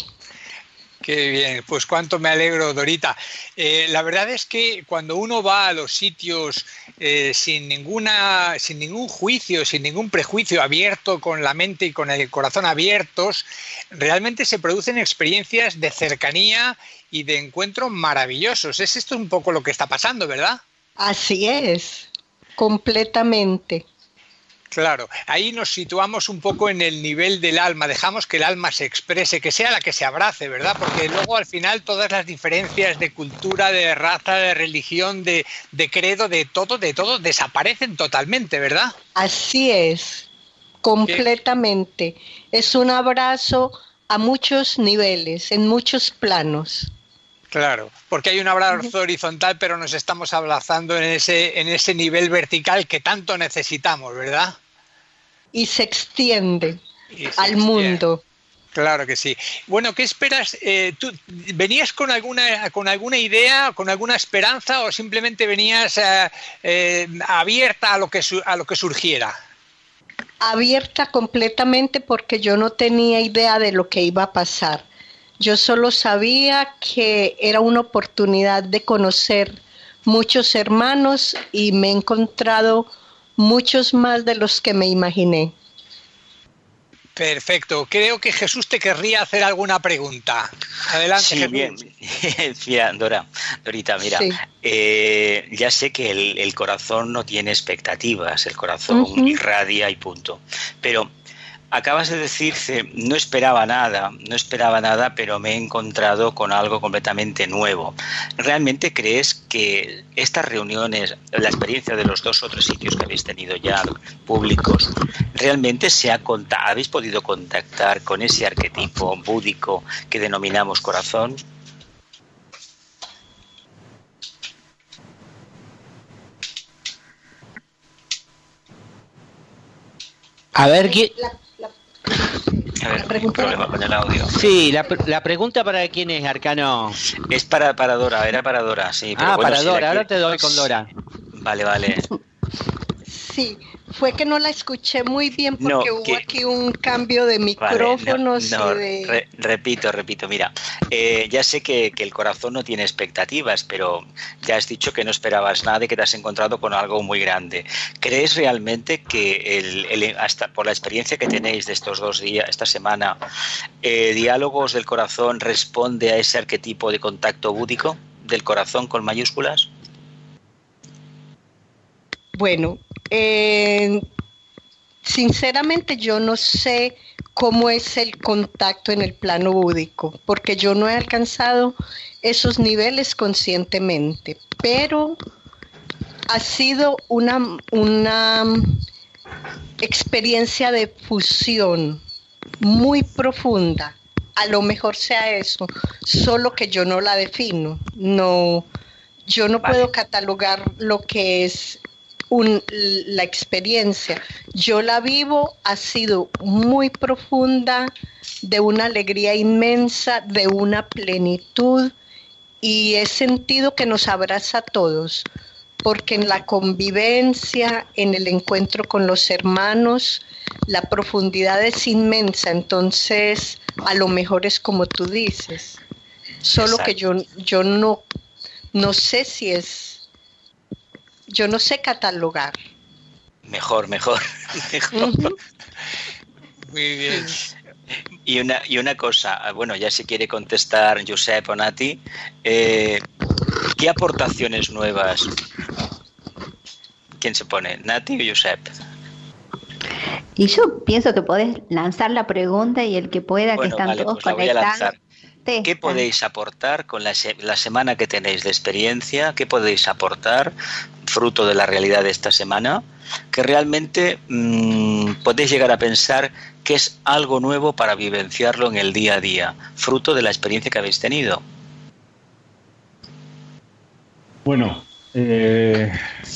Qué bien, pues cuánto me alegro, Dorita. Eh, la verdad es que cuando uno va a los sitios eh, sin ninguna, sin ningún juicio, sin ningún prejuicio, abierto, con la mente y con el corazón abiertos, realmente se producen experiencias de cercanía y de encuentro maravillosos. Es esto un poco lo que está pasando, ¿verdad? Así es, completamente. Claro, ahí nos situamos un poco en el nivel del alma, dejamos que el alma se exprese, que sea la que se abrace, ¿verdad? Porque luego al final todas las diferencias de cultura, de raza, de religión, de, de credo, de todo, de todo, desaparecen totalmente, ¿verdad? Así es, completamente. ¿Qué? Es un abrazo a muchos niveles, en muchos planos. Claro, porque hay un abrazo horizontal, pero nos estamos abrazando en ese, en ese nivel vertical que tanto necesitamos, ¿verdad? Y se extiende y se al extiende. mundo. Claro que sí. Bueno, ¿qué esperas? Eh, ¿tú venías con alguna, con alguna idea, con alguna esperanza, o simplemente venías eh, eh, abierta a lo que a lo que surgiera? Abierta completamente, porque yo no tenía idea de lo que iba a pasar. Yo solo sabía que era una oportunidad de conocer muchos hermanos y me he encontrado muchos más de los que me imaginé. Perfecto. Creo que Jesús te querría hacer alguna pregunta. Adelante, sí, Jesús. Bien. Mira, Dora, Dorita, mira, sí. eh, ya sé que el, el corazón no tiene expectativas, el corazón uh-huh. irradia y punto. Pero acabas de decirse, no esperaba nada, no esperaba nada, pero me he encontrado con algo completamente nuevo. ¿Realmente crees que estas reuniones, la experiencia de los dos o tres sitios que habéis tenido ya públicos, realmente se ha conta- habéis podido contactar con ese arquetipo búdico que denominamos corazón? A ver, ¿quién... A ver, un problema con el audio. Sí, la, la pregunta para quién es, Arcano. Es para, para Dora, era para Dora, sí. Pero ah, bueno, para si Dora, ahora quiere... te doy con Dora. Vale, vale. Sí, fue que no la escuché muy bien porque no, hubo que... aquí un cambio de micrófonos. Vale, no, no, y de... re, repito, repito, mira, eh, ya sé que, que el corazón no tiene expectativas, pero ya has dicho que no esperabas nada y que te has encontrado con algo muy grande. ¿Crees realmente que el, el, hasta por la experiencia que tenéis de estos dos días, esta semana, eh, Diálogos del Corazón responde a ese arquetipo de contacto búdico del corazón con mayúsculas? Bueno, eh, sinceramente yo no sé cómo es el contacto en el plano búdico, porque yo no he alcanzado esos niveles conscientemente, pero ha sido una, una experiencia de fusión muy profunda. A lo mejor sea eso, solo que yo no la defino. No, yo no vale. puedo catalogar lo que es Un, la experiencia. Yo la vivo, ha sido muy profunda, de una alegría inmensa, de una plenitud, y he sentido que nos abraza a todos, porque en la convivencia, en el encuentro con los hermanos, la profundidad es inmensa. Entonces a lo mejor es como tú dices, solo Exacto. que yo, yo no, no sé si es Yo no sé catalogar. Mejor, mejor, mejor. Uh-huh. Muy bien. Y una, y una cosa, bueno, ya si quiere contestar Josep o Nati, eh, ¿qué aportaciones nuevas? ¿Quién se pone, Nati o Josep? Y yo pienso que podés lanzar la pregunta y el que pueda, bueno, que están vale, todos pues conectados, contesta. ¿Qué podéis aportar con la, se la semana que tenéis de experiencia? ¿Qué podéis aportar, fruto de la realidad de esta semana, que realmente mmm, podéis llegar a pensar que es algo nuevo para vivenciarlo en el día a día, fruto de la experiencia que habéis tenido? Bueno, eh,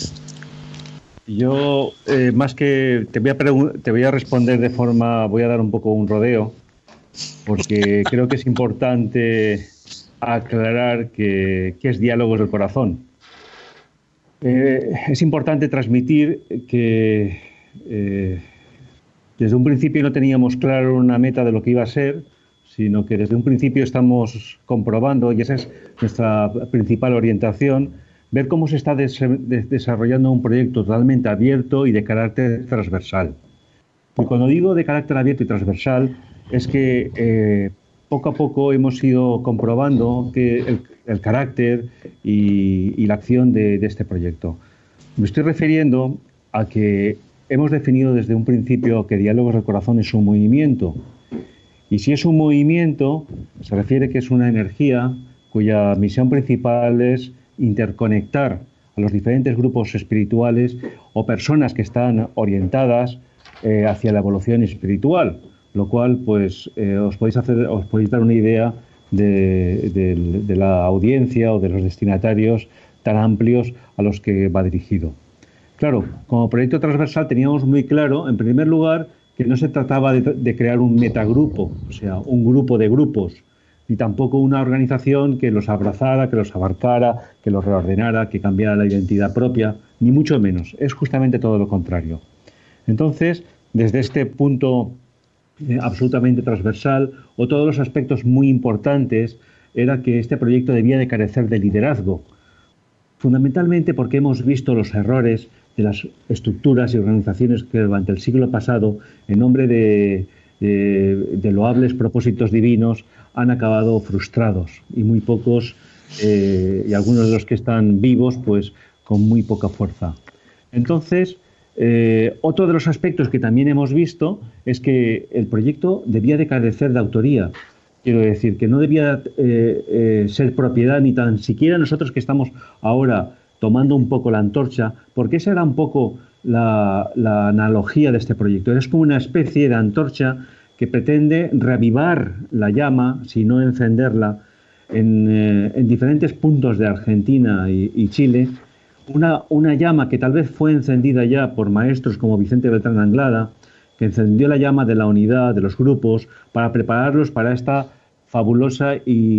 yo eh, más que te voy a te voy a responder de forma, voy a dar un poco un rodeo, porque creo que es importante aclarar que, que es Diálogos del Corazón. Eh, es importante transmitir que eh, desde un principio no teníamos claro una meta de lo que iba a ser, sino que desde un principio estamos comprobando, y esa es nuestra principal orientación, ver cómo se está des desarrollando un proyecto totalmente abierto y de carácter transversal. Y cuando digo de carácter abierto y transversal, es que eh, poco a poco hemos ido comprobando que el, el carácter y, y la acción de, de este proyecto. Me estoy refiriendo a que hemos definido desde un principio que Diálogos del Corazón es un movimiento. Y si es un movimiento, se refiere que es una energía cuya misión principal es interconectar a los diferentes grupos espirituales o personas que están orientadas eh, hacia la evolución espiritual, lo cual pues eh, os podéis hacer, os podéis dar una idea de, de, de la audiencia o de los destinatarios tan amplios a los que va dirigido. Claro, como proyecto transversal teníamos muy claro, en primer lugar, que no se trataba de, de crear un metagrupo, o sea, un grupo de grupos, ni tampoco una organización que los abrazara, que los abarcara, que los reordenara, que cambiara la identidad propia, ni mucho menos. Es justamente todo lo contrario. Entonces, desde este punto eh, absolutamente transversal, o todos los aspectos muy importantes, era que este proyecto debía de carecer de liderazgo, fundamentalmente porque hemos visto los errores de las estructuras y organizaciones que durante el siglo pasado, en nombre de, de, de loables propósitos divinos, han acabado frustrados, y muy pocos, eh, y algunos de los que están vivos, pues con muy poca fuerza. Entonces, eh, otro de los aspectos que también hemos visto es que el proyecto debía de carecer de autoría. Quiero decir, que no debía eh, eh, ser propiedad ni tan siquiera nosotros que estamos ahora tomando un poco la antorcha, porque esa era un poco la, la analogía de este proyecto. Es como una especie de antorcha que pretende reavivar la llama, si no encenderla, en, eh, en diferentes puntos de Argentina y, y Chile, una, una llama que tal vez fue encendida ya por maestros como Vicente Beltrán Anglada, que encendió la llama de la unidad, de los grupos, para prepararlos para esta fabulosa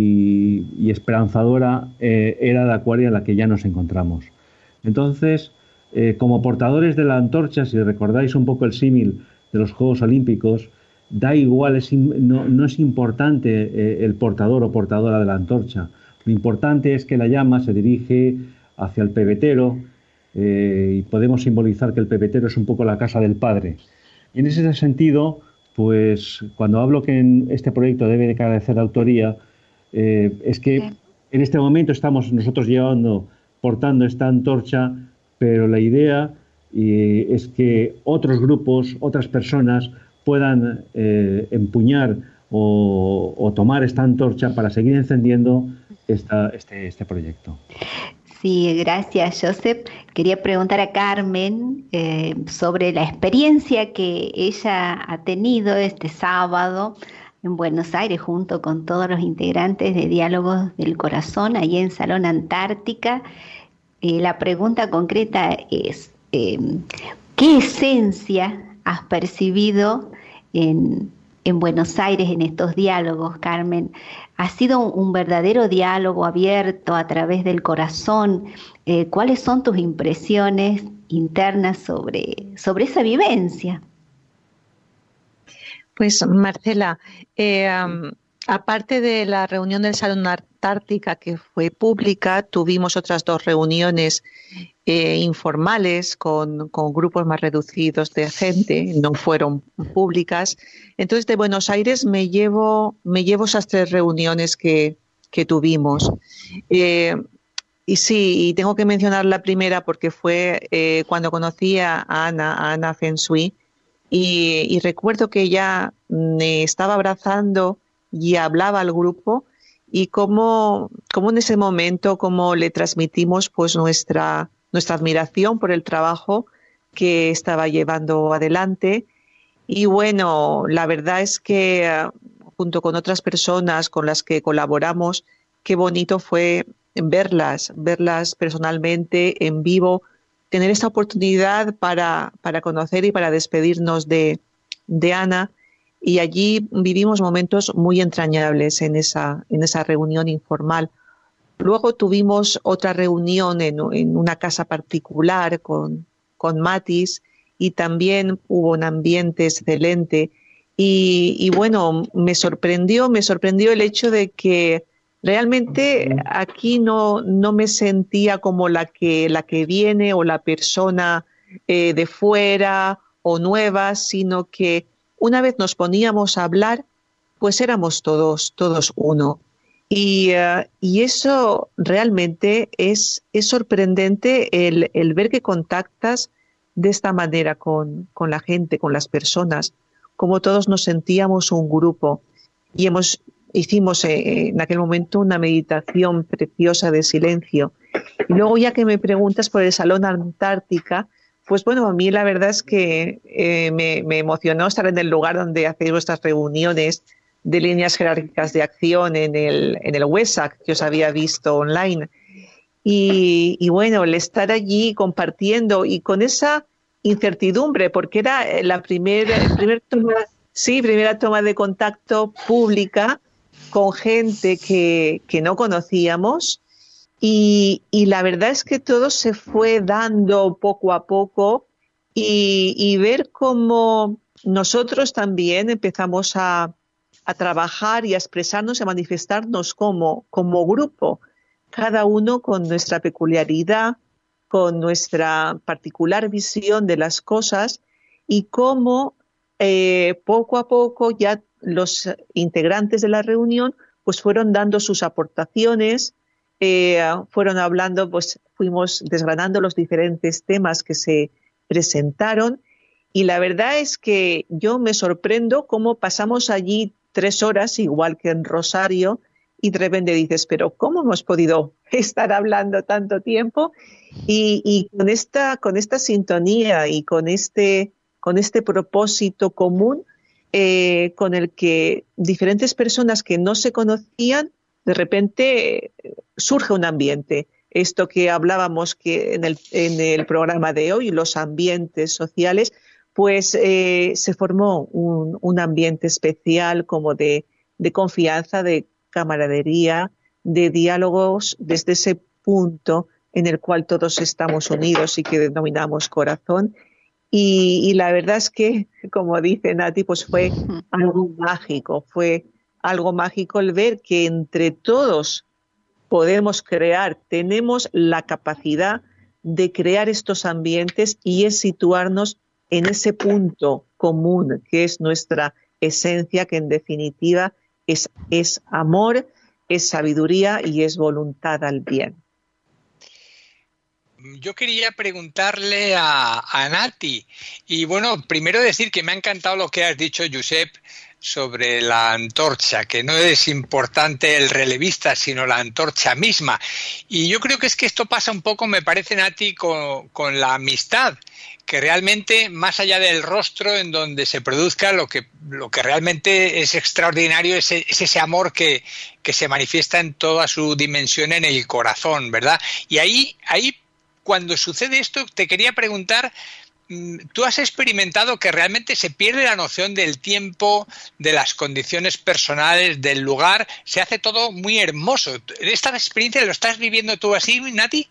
y, y esperanzadora eh, era de Acuario en la que ya nos encontramos. Entonces, eh, como portadores de la antorcha, si recordáis un poco el símil de los Juegos Olímpicos, da igual, es, no, no es importante eh, el portador o portadora de la antorcha. Lo importante es que la llama se dirige hacia el pebetero eh, y podemos simbolizar que el pebetero es un poco la casa del Padre. Y en ese sentido, pues cuando hablo que en este proyecto debe de carecer de autoría, eh, es que sí. En este momento estamos nosotros llevando, portando esta antorcha, pero la idea eh, es que otros grupos, otras personas puedan eh, empuñar o, o tomar esta antorcha para seguir encendiendo esta, este, este proyecto. Sí, gracias, Joseph. Quería preguntar a Carmen eh, sobre la experiencia que ella ha tenido este sábado en Buenos Aires junto con todos los integrantes de Diálogos del Corazón, ahí en Salón Antártica. Eh, la pregunta concreta es, eh, ¿qué esencia has percibido en, en Buenos Aires en estos diálogos, Carmen? ¿Ha sido un verdadero diálogo abierto a través del corazón? Eh, ¿Cuáles son tus impresiones internas sobre, sobre esa vivencia? Pues, Marcela, eh, um, aparte de la reunión del Salón Antártica, que fue pública, tuvimos otras dos reuniones eh, informales con, con grupos más reducidos de gente, no fueron públicas. Entonces, de Buenos Aires me llevo, me llevo esas tres reuniones que, que tuvimos. Eh, y sí, y tengo que mencionar la primera porque fue eh, cuando conocí a Ana, a Ana Feng Shui, y, y recuerdo que ella me estaba abrazando y hablaba al grupo y cómo, cómo en ese momento, cómo le transmitimos pues nuestra, nuestra admiración por el trabajo que estaba llevando adelante. Y bueno, la verdad es que uh, junto con otras personas con las que colaboramos, qué bonito fue verlas, verlas personalmente, en vivo, tener esta oportunidad para, para conocer y para despedirnos de, de Ana. Y allí vivimos momentos muy entrañables en esa, en esa reunión informal. Luego tuvimos otra reunión en, en una casa particular con, con Matis, y también hubo un ambiente excelente. Y, y bueno, me sorprendió, me sorprendió el hecho de que realmente aquí no, no me sentía como la que, la que viene o la persona eh, de fuera o nueva, sino que una vez nos poníamos a hablar, pues éramos todos, todos uno. Y, uh, y eso realmente es, es sorprendente el, el ver que contactas de esta manera con, con la gente, con las personas, como todos nos sentíamos un grupo. Y hemos, hicimos eh, en aquel momento una meditación preciosa de silencio. Y luego, ya que me preguntas por el Salón Antártica, pues bueno, a mí la verdad es que eh, me, me emocionó estar en el lugar donde hacéis vuestras reuniones de líneas jerárquicas de acción en el, en el WESAC, que os había visto online. Y, y bueno, el estar allí compartiendo y con esa incertidumbre, porque era la primera, primer toma, sí, primera toma de contacto pública con gente que, que no conocíamos, y, y la verdad es que todo se fue dando poco a poco, y, y ver cómo nosotros también empezamos a, a trabajar y a expresarnos, a manifestarnos como, como grupo, cada uno con nuestra peculiaridad, con nuestra particular visión de las cosas, y cómo eh, poco a poco ya los integrantes de la reunión pues fueron dando sus aportaciones, eh, fueron hablando, pues fuimos desgranando los diferentes temas que se presentaron, y la verdad es que yo me sorprendo cómo pasamos allí tres horas, igual que en Rosario, y de repente dices, pero ¿cómo hemos podido estar hablando tanto tiempo? Y, y con esta, con esta sintonía y con este, con este propósito común, eh, con el que diferentes personas que no se conocían, de repente eh, surge un ambiente. Esto que hablábamos que en el, en el programa de hoy, los ambientes sociales, pues eh, se formó un, un ambiente especial como de, de confianza, de camaradería, de diálogos desde ese punto en el cual todos estamos unidos y que denominamos corazón. Y, y la verdad es que, como dice Nati, pues fue algo mágico, fue algo mágico el ver que entre todos podemos crear, tenemos la capacidad de crear estos ambientes, y es situarnos en ese punto común que es nuestra esencia, que en definitiva Es, es amor, es sabiduría y es voluntad al bien. Yo quería preguntarle a, a Nati, y bueno, primero decir que me ha encantado lo que has dicho, Josep, sobre la antorcha, que no es importante el relevista, sino la antorcha misma. Y yo creo que es que esto pasa un poco, me parece, Nati, con, con la amistad, que realmente, más allá del rostro en donde se produzca, lo que, lo que realmente es extraordinario es, es ese amor que, que se manifiesta en toda su dimensión en el corazón, ¿verdad? Y ahí, ahí, cuando sucede esto, te quería preguntar, ¿tú has experimentado que realmente se pierde la noción del tiempo, de las condiciones personales, del lugar? Se hace todo muy hermoso. ¿Esta experiencia lo estás viviendo tú así, Nati?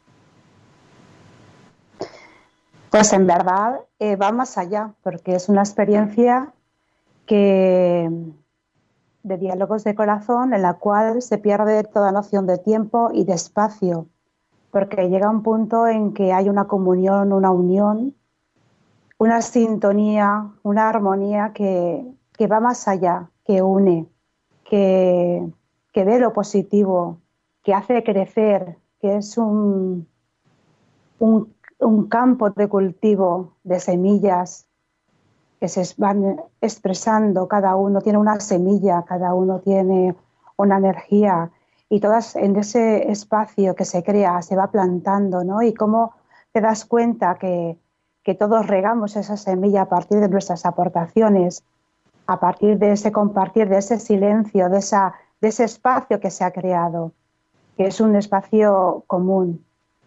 Pues en verdad eh, va más allá, porque es una experiencia que de diálogos de corazón en la cual se pierde toda noción de tiempo y de espacio, porque llega un punto en que hay una comunión, una unión, una sintonía, una armonía que, que va más allá, que une, que, que ve lo positivo, que hace crecer, que es un, un un campo de cultivo de semillas que se van expresando, cada uno tiene una semilla, cada uno tiene una energía, y todas en ese espacio que se crea se va plantando, ¿no? Y cómo te das cuenta que, que todos regamos esa semilla a partir de nuestras aportaciones, a partir de ese compartir, de ese silencio, de, esa, de ese espacio que se ha creado, que es un espacio común.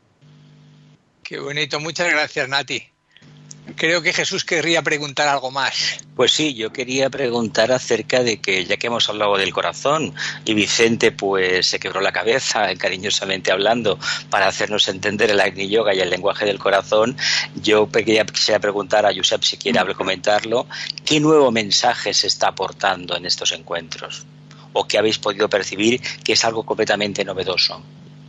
Qué bonito, muchas gracias, Nati. Creo que Jesús querría preguntar algo más. Pues sí, yo quería preguntar acerca de que, ya que hemos hablado del corazón y Vicente pues se quebró la cabeza, cariñosamente hablando, para hacernos entender el Agni Yoga y el lenguaje del corazón, yo quería, quisiera preguntar a Josep, si quiere comentarlo, ¿qué nuevo mensaje se está aportando en estos encuentros? ¿O qué habéis podido percibir que es algo completamente novedoso?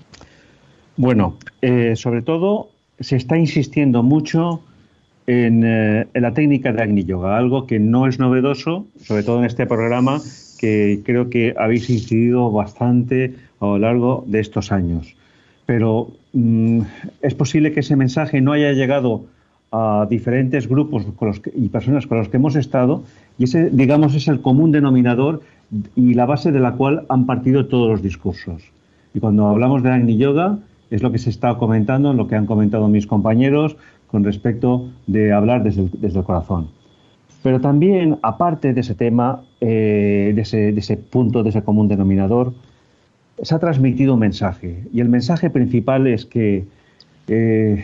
Bueno, eh, sobre todo se está insistiendo mucho En, eh, en la técnica de Agni Yoga, algo que no es novedoso, sobre todo en este programa, que creo que habéis incidido bastante a lo largo de estos años. Pero mmm, es posible que ese mensaje no haya llegado a diferentes grupos con los que, y personas con los que hemos estado, y ese, digamos, es el común denominador y la base de la cual han partido todos los discursos. Y cuando hablamos de Agni Yoga, es lo que se está comentando, lo que han comentado mis compañeros, con respecto de hablar desde el, desde el corazón. Pero también, aparte de ese tema, eh, de, ese, de ese punto, de ese común denominador, se ha transmitido un mensaje. Y el mensaje principal es que eh,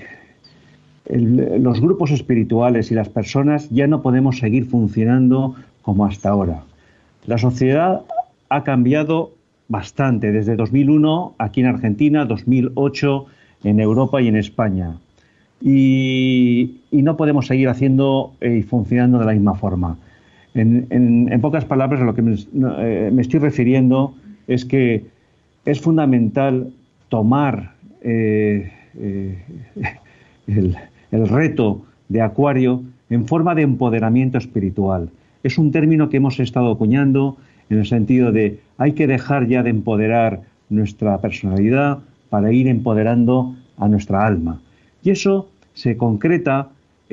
el, los grupos espirituales y las personas ya no podemos seguir funcionando como hasta ahora. La sociedad ha cambiado bastante, desde dos mil uno aquí en Argentina, dos mil ocho en Europa y en España. Y, y no podemos seguir haciendo y eh, funcionando de la misma forma. En, en, en pocas palabras, a lo que me, eh, me estoy refiriendo es que es fundamental tomar eh, eh, el, el reto de Acuario en forma de empoderamiento espiritual. Es un término que hemos estado acuñando en el sentido de hay que dejar ya de empoderar nuestra personalidad para ir empoderando a nuestra alma. Y eso se concreta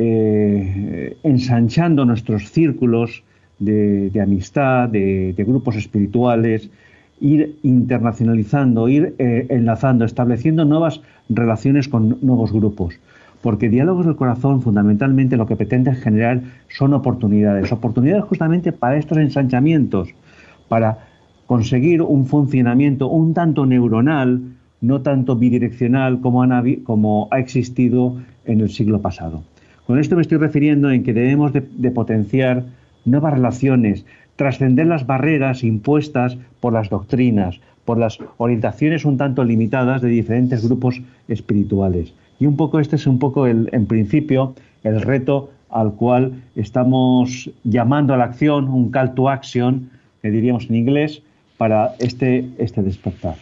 eh, ensanchando nuestros círculos de, de amistad, de, de grupos espirituales, ir internacionalizando, ir eh, enlazando, estableciendo nuevas relaciones con nuevos grupos. Porque Diálogos del Corazón fundamentalmente lo que pretende generar son oportunidades, oportunidades justamente para estos ensanchamientos, para conseguir un funcionamiento un tanto neuronal, no tanto bidireccional como, han, como ha existido en el siglo pasado. Con esto me estoy refiriendo en que debemos de, de potenciar nuevas relaciones, trascender las barreras impuestas por las doctrinas, por las orientaciones un tanto limitadas de diferentes grupos espirituales. Y un poco este es un poco el, en principio el reto al cual estamos llamando a la acción, un call to action, que diríamos en inglés, para este, este despertar.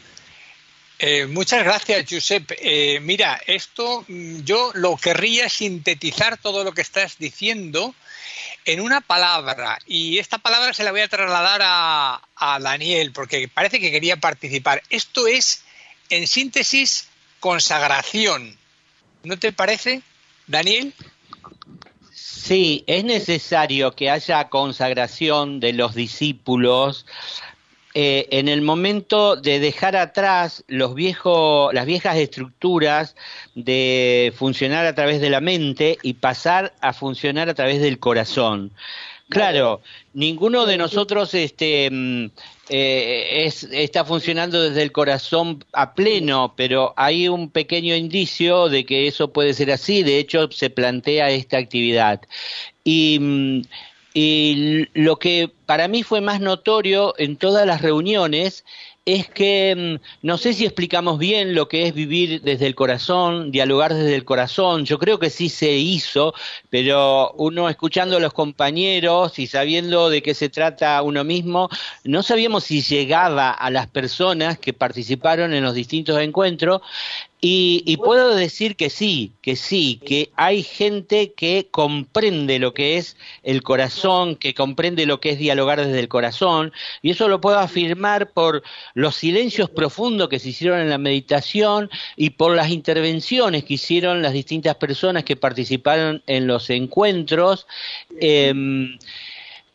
Eh, muchas gracias, Josep. Eh, mira, esto yo lo querría sintetizar todo lo que estás diciendo en una palabra, y esta palabra se la voy a trasladar a, a Daniel, porque parece que quería participar. Esto es, en síntesis, consagración. ¿No te parece, Daniel? Sí, es necesario que haya consagración de los discípulos Eh, en el momento de dejar atrás los viejos, las viejas estructuras de funcionar a través de la mente y pasar a funcionar a través del corazón. Claro, ninguno de nosotros este, eh, es, está funcionando desde el corazón a pleno, pero hay un pequeño indicio de que eso puede ser así. De hecho, se plantea esta actividad. Y Y lo que para mí fue más notorio en todas las reuniones es que no sé si explicamos bien lo que es vivir desde el corazón, dialogar desde el corazón. Yo creo que sí se hizo, pero uno escuchando a los compañeros y sabiendo de qué se trata uno mismo, no sabíamos si llegaba a las personas que participaron en los distintos encuentros. Y, y puedo decir que sí, que sí, que hay gente que comprende lo que es el corazón, que comprende lo que es dialogar desde el corazón, y eso lo puedo afirmar por los silencios profundos que se hicieron en la meditación y por las intervenciones que hicieron las distintas personas que participaron en los encuentros. Eh,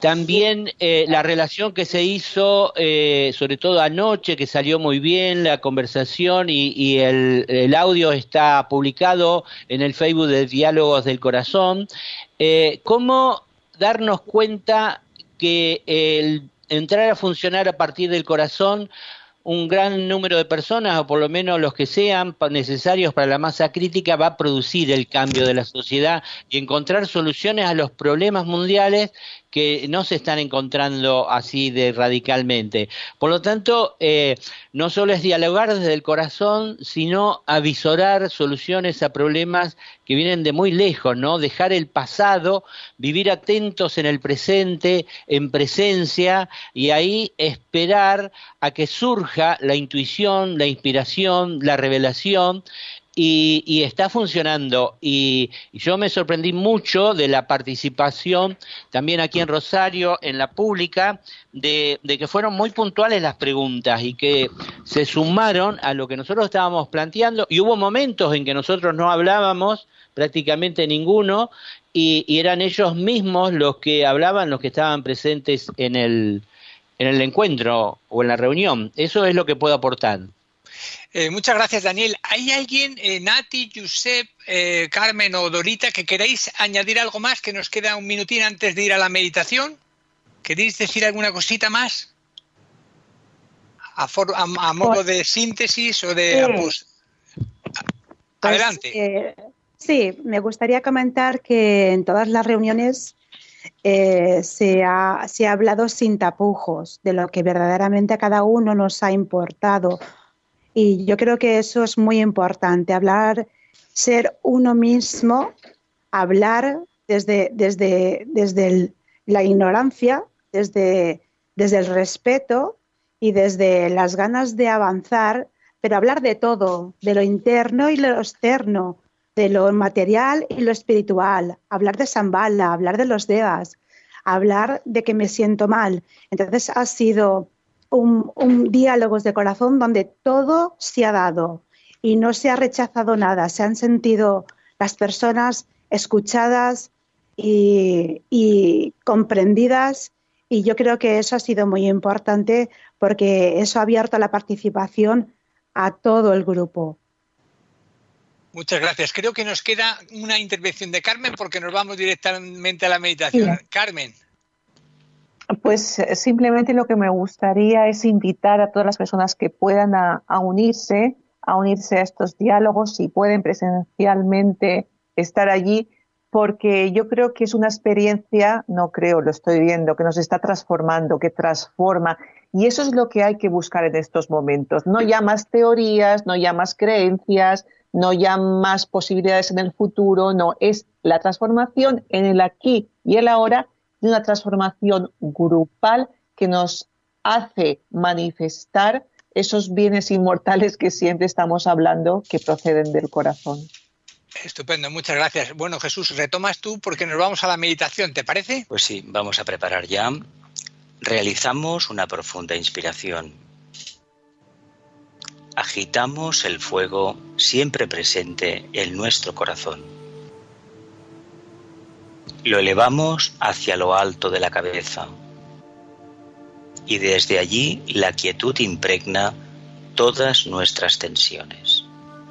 También eh, la relación que se hizo, eh, sobre todo anoche, que salió muy bien la conversación y, y el, el audio está publicado en el Facebook de Diálogos del Corazón. Eh, ¿Cómo darnos cuenta que el entrar a funcionar a partir del corazón un gran número de personas, o por lo menos los que sean necesarios para la masa crítica, va a producir el cambio de la sociedad y encontrar soluciones a los problemas mundiales que no se están encontrando así de radicalmente? Por lo tanto, eh, no solo es dialogar desde el corazón, sino avisorar soluciones a problemas que vienen de muy lejos, ¿no? Dejar el pasado, vivir atentos en el presente, en presencia, y ahí esperar a que surja la intuición, la inspiración, la revelación. Y, y está funcionando, y, y yo me sorprendí mucho de la participación también aquí en Rosario, en la pública, de, de que fueron muy puntuales las preguntas y que se sumaron a lo que nosotros estábamos planteando, y hubo momentos en que nosotros no hablábamos, prácticamente ninguno, y, y eran ellos mismos los que hablaban, los que estaban presentes en el, en el encuentro o en la reunión. Eso es lo que puedo aportar. Eh, muchas gracias, Daniel. ¿Hay alguien, eh, Nati, Josep, eh, Carmen o Dorita, que queráis añadir algo más, que nos queda un minutín antes de ir a la meditación? ¿Queréis decir alguna cosita más? A, for, a, a modo de síntesis o de... Sí. Pues, adelante. Pues, eh, sí, me gustaría comentar que en todas las reuniones eh, se, ha, se ha hablado sin tapujos de lo que verdaderamente a cada uno nos ha importado. Y yo creo que eso es muy importante, hablar, ser uno mismo, hablar desde, desde, desde el, la ignorancia, desde, desde el respeto y desde las ganas de avanzar, pero hablar de todo, de lo interno y lo externo, de lo material y lo espiritual, hablar de Shambhala, hablar de los devas, hablar de que me siento mal. Entonces ha sido... Un, un diálogos de corazón donde todo se ha dado y no se ha rechazado nada, se han sentido las personas escuchadas y, y comprendidas, y yo creo que eso ha sido muy importante porque eso ha abierto la participación a todo el grupo. Muchas gracias. Creo que nos queda una intervención de Carmen porque nos vamos directamente a la meditación. Sí. Carmen. Pues simplemente lo que me gustaría es invitar a todas las personas que puedan a, a unirse, a unirse a estos diálogos, si pueden presencialmente estar allí, porque yo creo que es una experiencia, no creo, lo estoy viendo, que nos está transformando, que transforma, y eso es lo que hay que buscar en estos momentos. No ya más teorías, no ya más creencias, no ya más posibilidades en el futuro, no, es la transformación en el aquí y el ahora, de una transformación grupal que nos hace manifestar esos bienes inmortales que siempre estamos hablando, que proceden del corazón. Estupendo, muchas gracias. Bueno, Jesús, retomas tú porque nos vamos a la meditación, ¿te parece? Pues sí, vamos a preparar ya. Realizamos una profunda inspiración. Agitamos el fuego siempre presente en nuestro corazón. Lo elevamos hacia lo alto de la cabeza y desde allí la quietud impregna todas nuestras tensiones.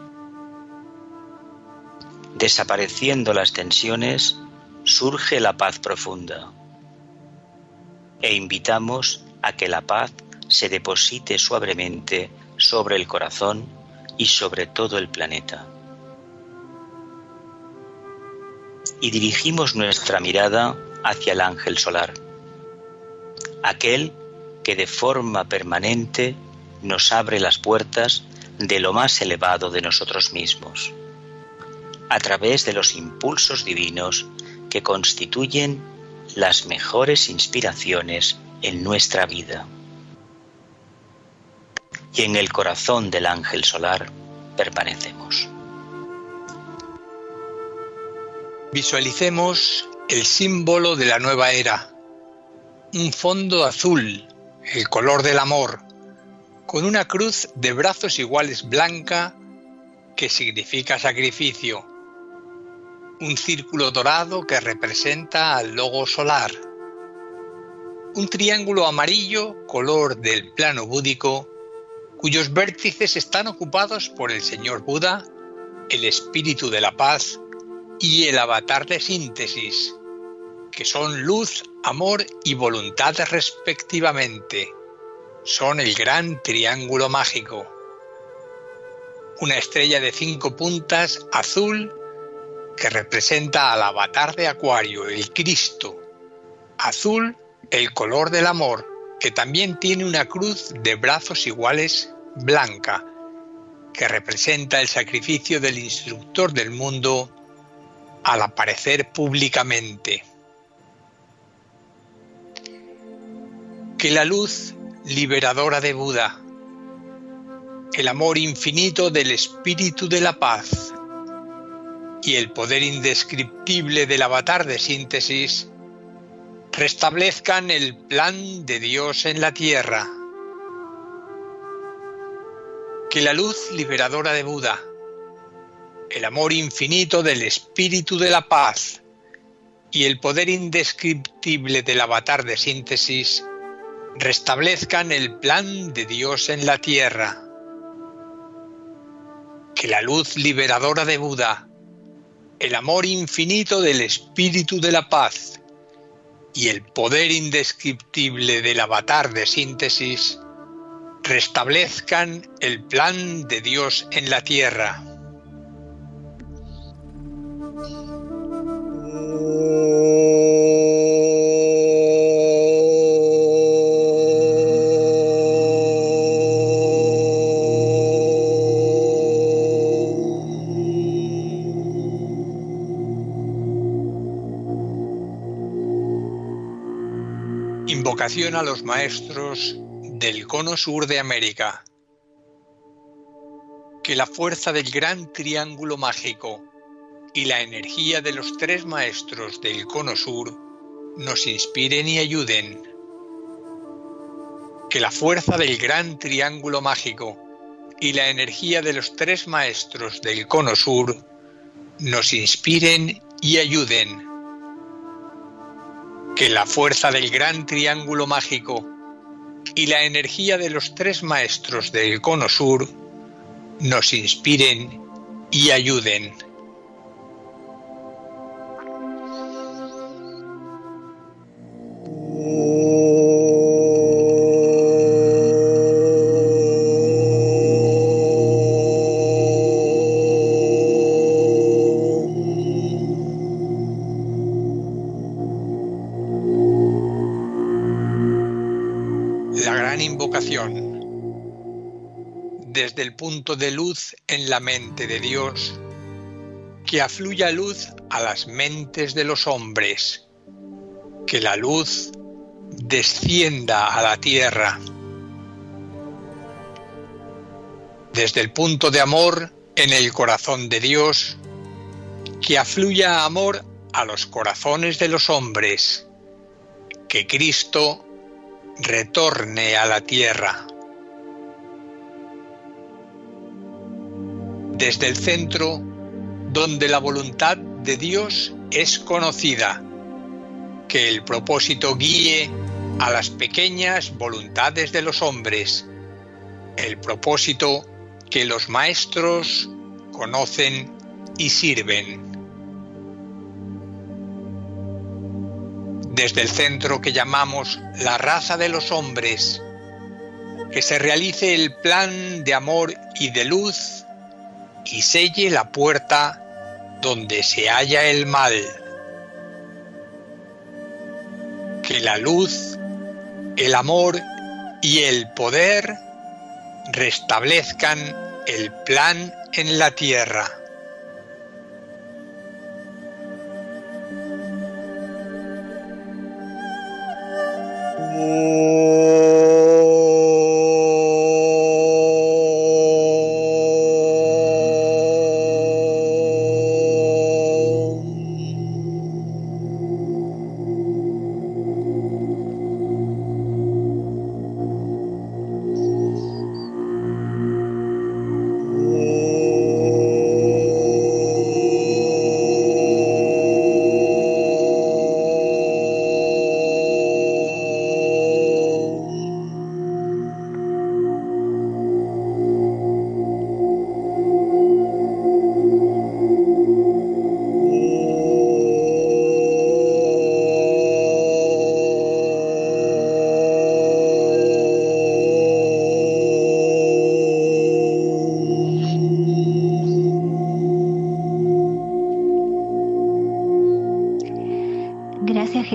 Desapareciendo las tensiones, surge la paz profunda e invitamos a que la paz se deposite suavemente sobre el corazón y sobre todo el planeta. Y dirigimos nuestra mirada hacia el ángel solar, aquel que de forma permanente nos abre las puertas de lo más elevado de nosotros mismos, a través de los impulsos divinos que constituyen las mejores inspiraciones en nuestra vida. Y en el corazón del ángel solar permanecemos. Visualicemos el símbolo de la nueva era, un fondo azul, el color del amor, con una cruz de brazos iguales blanca que significa sacrificio, un círculo dorado que representa al logo solar, un triángulo amarillo, color del plano búdico, cuyos vértices están ocupados por el Señor Buda, el Espíritu de la Paz y el Avatar de Síntesis, que son luz, amor y voluntad respectivamente. Son el gran triángulo mágico. Una estrella de cinco puntas azul que representa al Avatar de Acuario, el Cristo. Azul, el color del amor, que también tiene una cruz de brazos iguales blanca, que representa el sacrificio del instructor del mundo al aparecer públicamente. Que la luz liberadora de Buda, el amor infinito del Espíritu de la Paz y el poder indescriptible del Avatar de Síntesis restablezcan el plan de Dios en la tierra. Que la luz liberadora de Buda, el amor infinito del Espíritu de la Paz y el poder indescriptible del Avatar de Síntesis restablezcan el plan de Dios en la tierra. Que la luz liberadora de Buda, el amor infinito del Espíritu de la Paz y el poder indescriptible del Avatar de Síntesis restablezcan el plan de Dios en la tierra. Invocación a los maestros del cono sur de América. Que la fuerza del gran triángulo mágico y la energía de los tres maestros del cono sur nos inspiren y ayuden. Que la fuerza del gran triángulo mágico y la energía de los tres maestros del cono sur nos inspiren y ayuden. Que la fuerza del gran triángulo mágico y la energía de los tres maestros del cono sur nos inspiren y ayuden. Desde el punto de luz en la mente de Dios, que afluya luz a las mentes de los hombres, que la luz descienda a la tierra. Desde el punto de amor en el corazón de Dios, que afluya amor a los corazones de los hombres, que Cristo retorne a la tierra. Desde el centro, donde la voluntad de Dios es conocida, que el propósito guíe a las pequeñas voluntades de los hombres, el propósito que los maestros conocen y sirven. Desde el centro que llamamos la raza de los hombres, que se realice el plan de amor y de luz y selle la puerta donde se halla el mal. Que la luz, el amor y el poder restablezcan el plan en la tierra.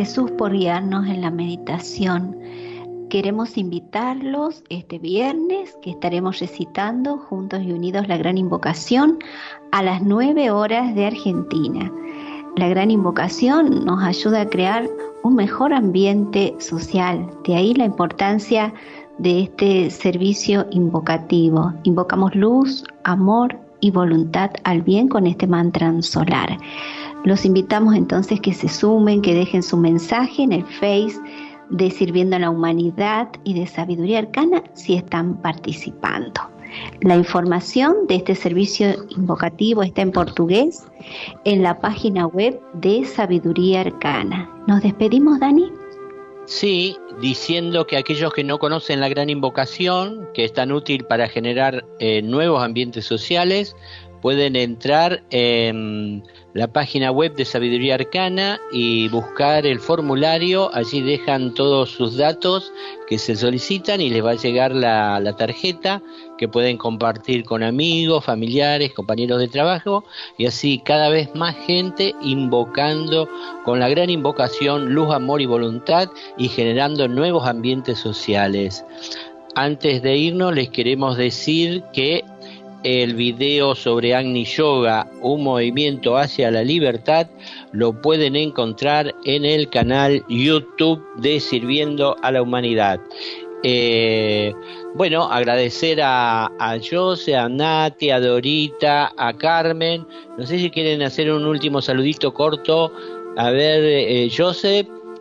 Jesús por guiarnos en la meditación. Queremos invitarlos este viernes, que estaremos recitando juntos y unidos la Gran Invocación a las nueve horas de Argentina. La Gran Invocación nos ayuda a crear un mejor ambiente social, de ahí la importancia de este servicio invocativo. Invocamos luz, amor y voluntad al bien con este mantra solar. Los invitamos entonces que se sumen, que dejen su mensaje en el Face de Sirviendo a la Humanidad y de Sabiduría Arcana si están participando. La información de este servicio invocativo está en portugués en la página web de Sabiduría Arcana. ¿Nos despedimos, Dani? Sí, diciendo que aquellos que no conocen la Gran Invocación, que es tan útil para generar eh, nuevos ambientes sociales, pueden entrar en la página web de Sabiduría Arcana y buscar el formulario. Allí dejan todos sus datos que se solicitan y les va a llegar la, la tarjeta que pueden compartir con amigos, familiares, compañeros de trabajo, y así cada vez más gente invocando con la Gran Invocación luz, amor y voluntad y generando nuevos ambientes sociales. Antes de irnos les queremos decir que el video sobre Agni Yoga, un movimiento hacia la libertad, lo pueden encontrar en el canal YouTube de Sirviendo a la Humanidad. Eh, bueno, agradecer a, a Jose, a Nati, a Dorita, a Carmen. No sé si quieren hacer un último saludito corto. A ver, eh, Jose.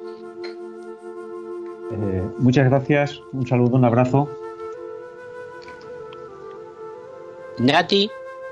Eh, muchas gracias, un saludo, un abrazo. Nati.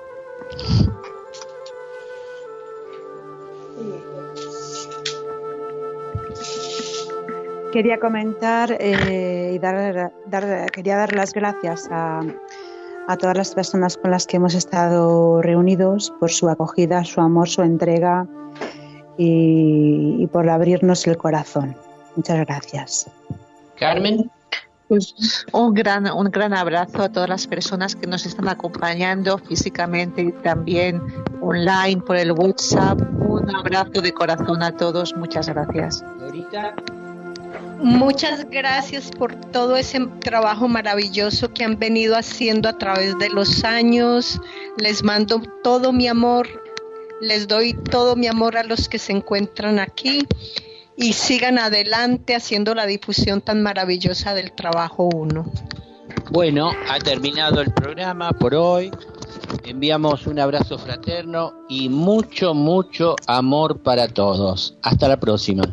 Quería comentar eh, y dar, dar, quería dar las gracias a, a todas las personas con las que hemos estado reunidos por su acogida, su amor, su entrega y, y por abrirnos el corazón. Muchas gracias. Carmen. Pues un gran, un gran abrazo a todas las personas que nos están acompañando físicamente y también online por el WhatsApp. Un abrazo de corazón a todos. Muchas gracias. Dorita. Muchas gracias por todo ese trabajo maravilloso que han venido haciendo a través de los años. Les mando todo mi amor, les doy todo mi amor a los que se encuentran aquí. Y sigan adelante haciendo la difusión tan maravillosa del trabajo uno. Bueno, ha terminado el programa por hoy. Enviamos un abrazo fraterno y mucho, mucho amor para todos. Hasta la próxima.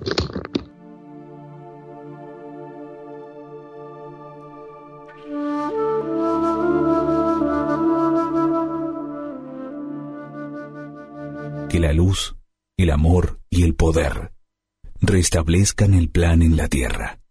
Que la luz, el amor y el poder restablezcan el plan en la tierra.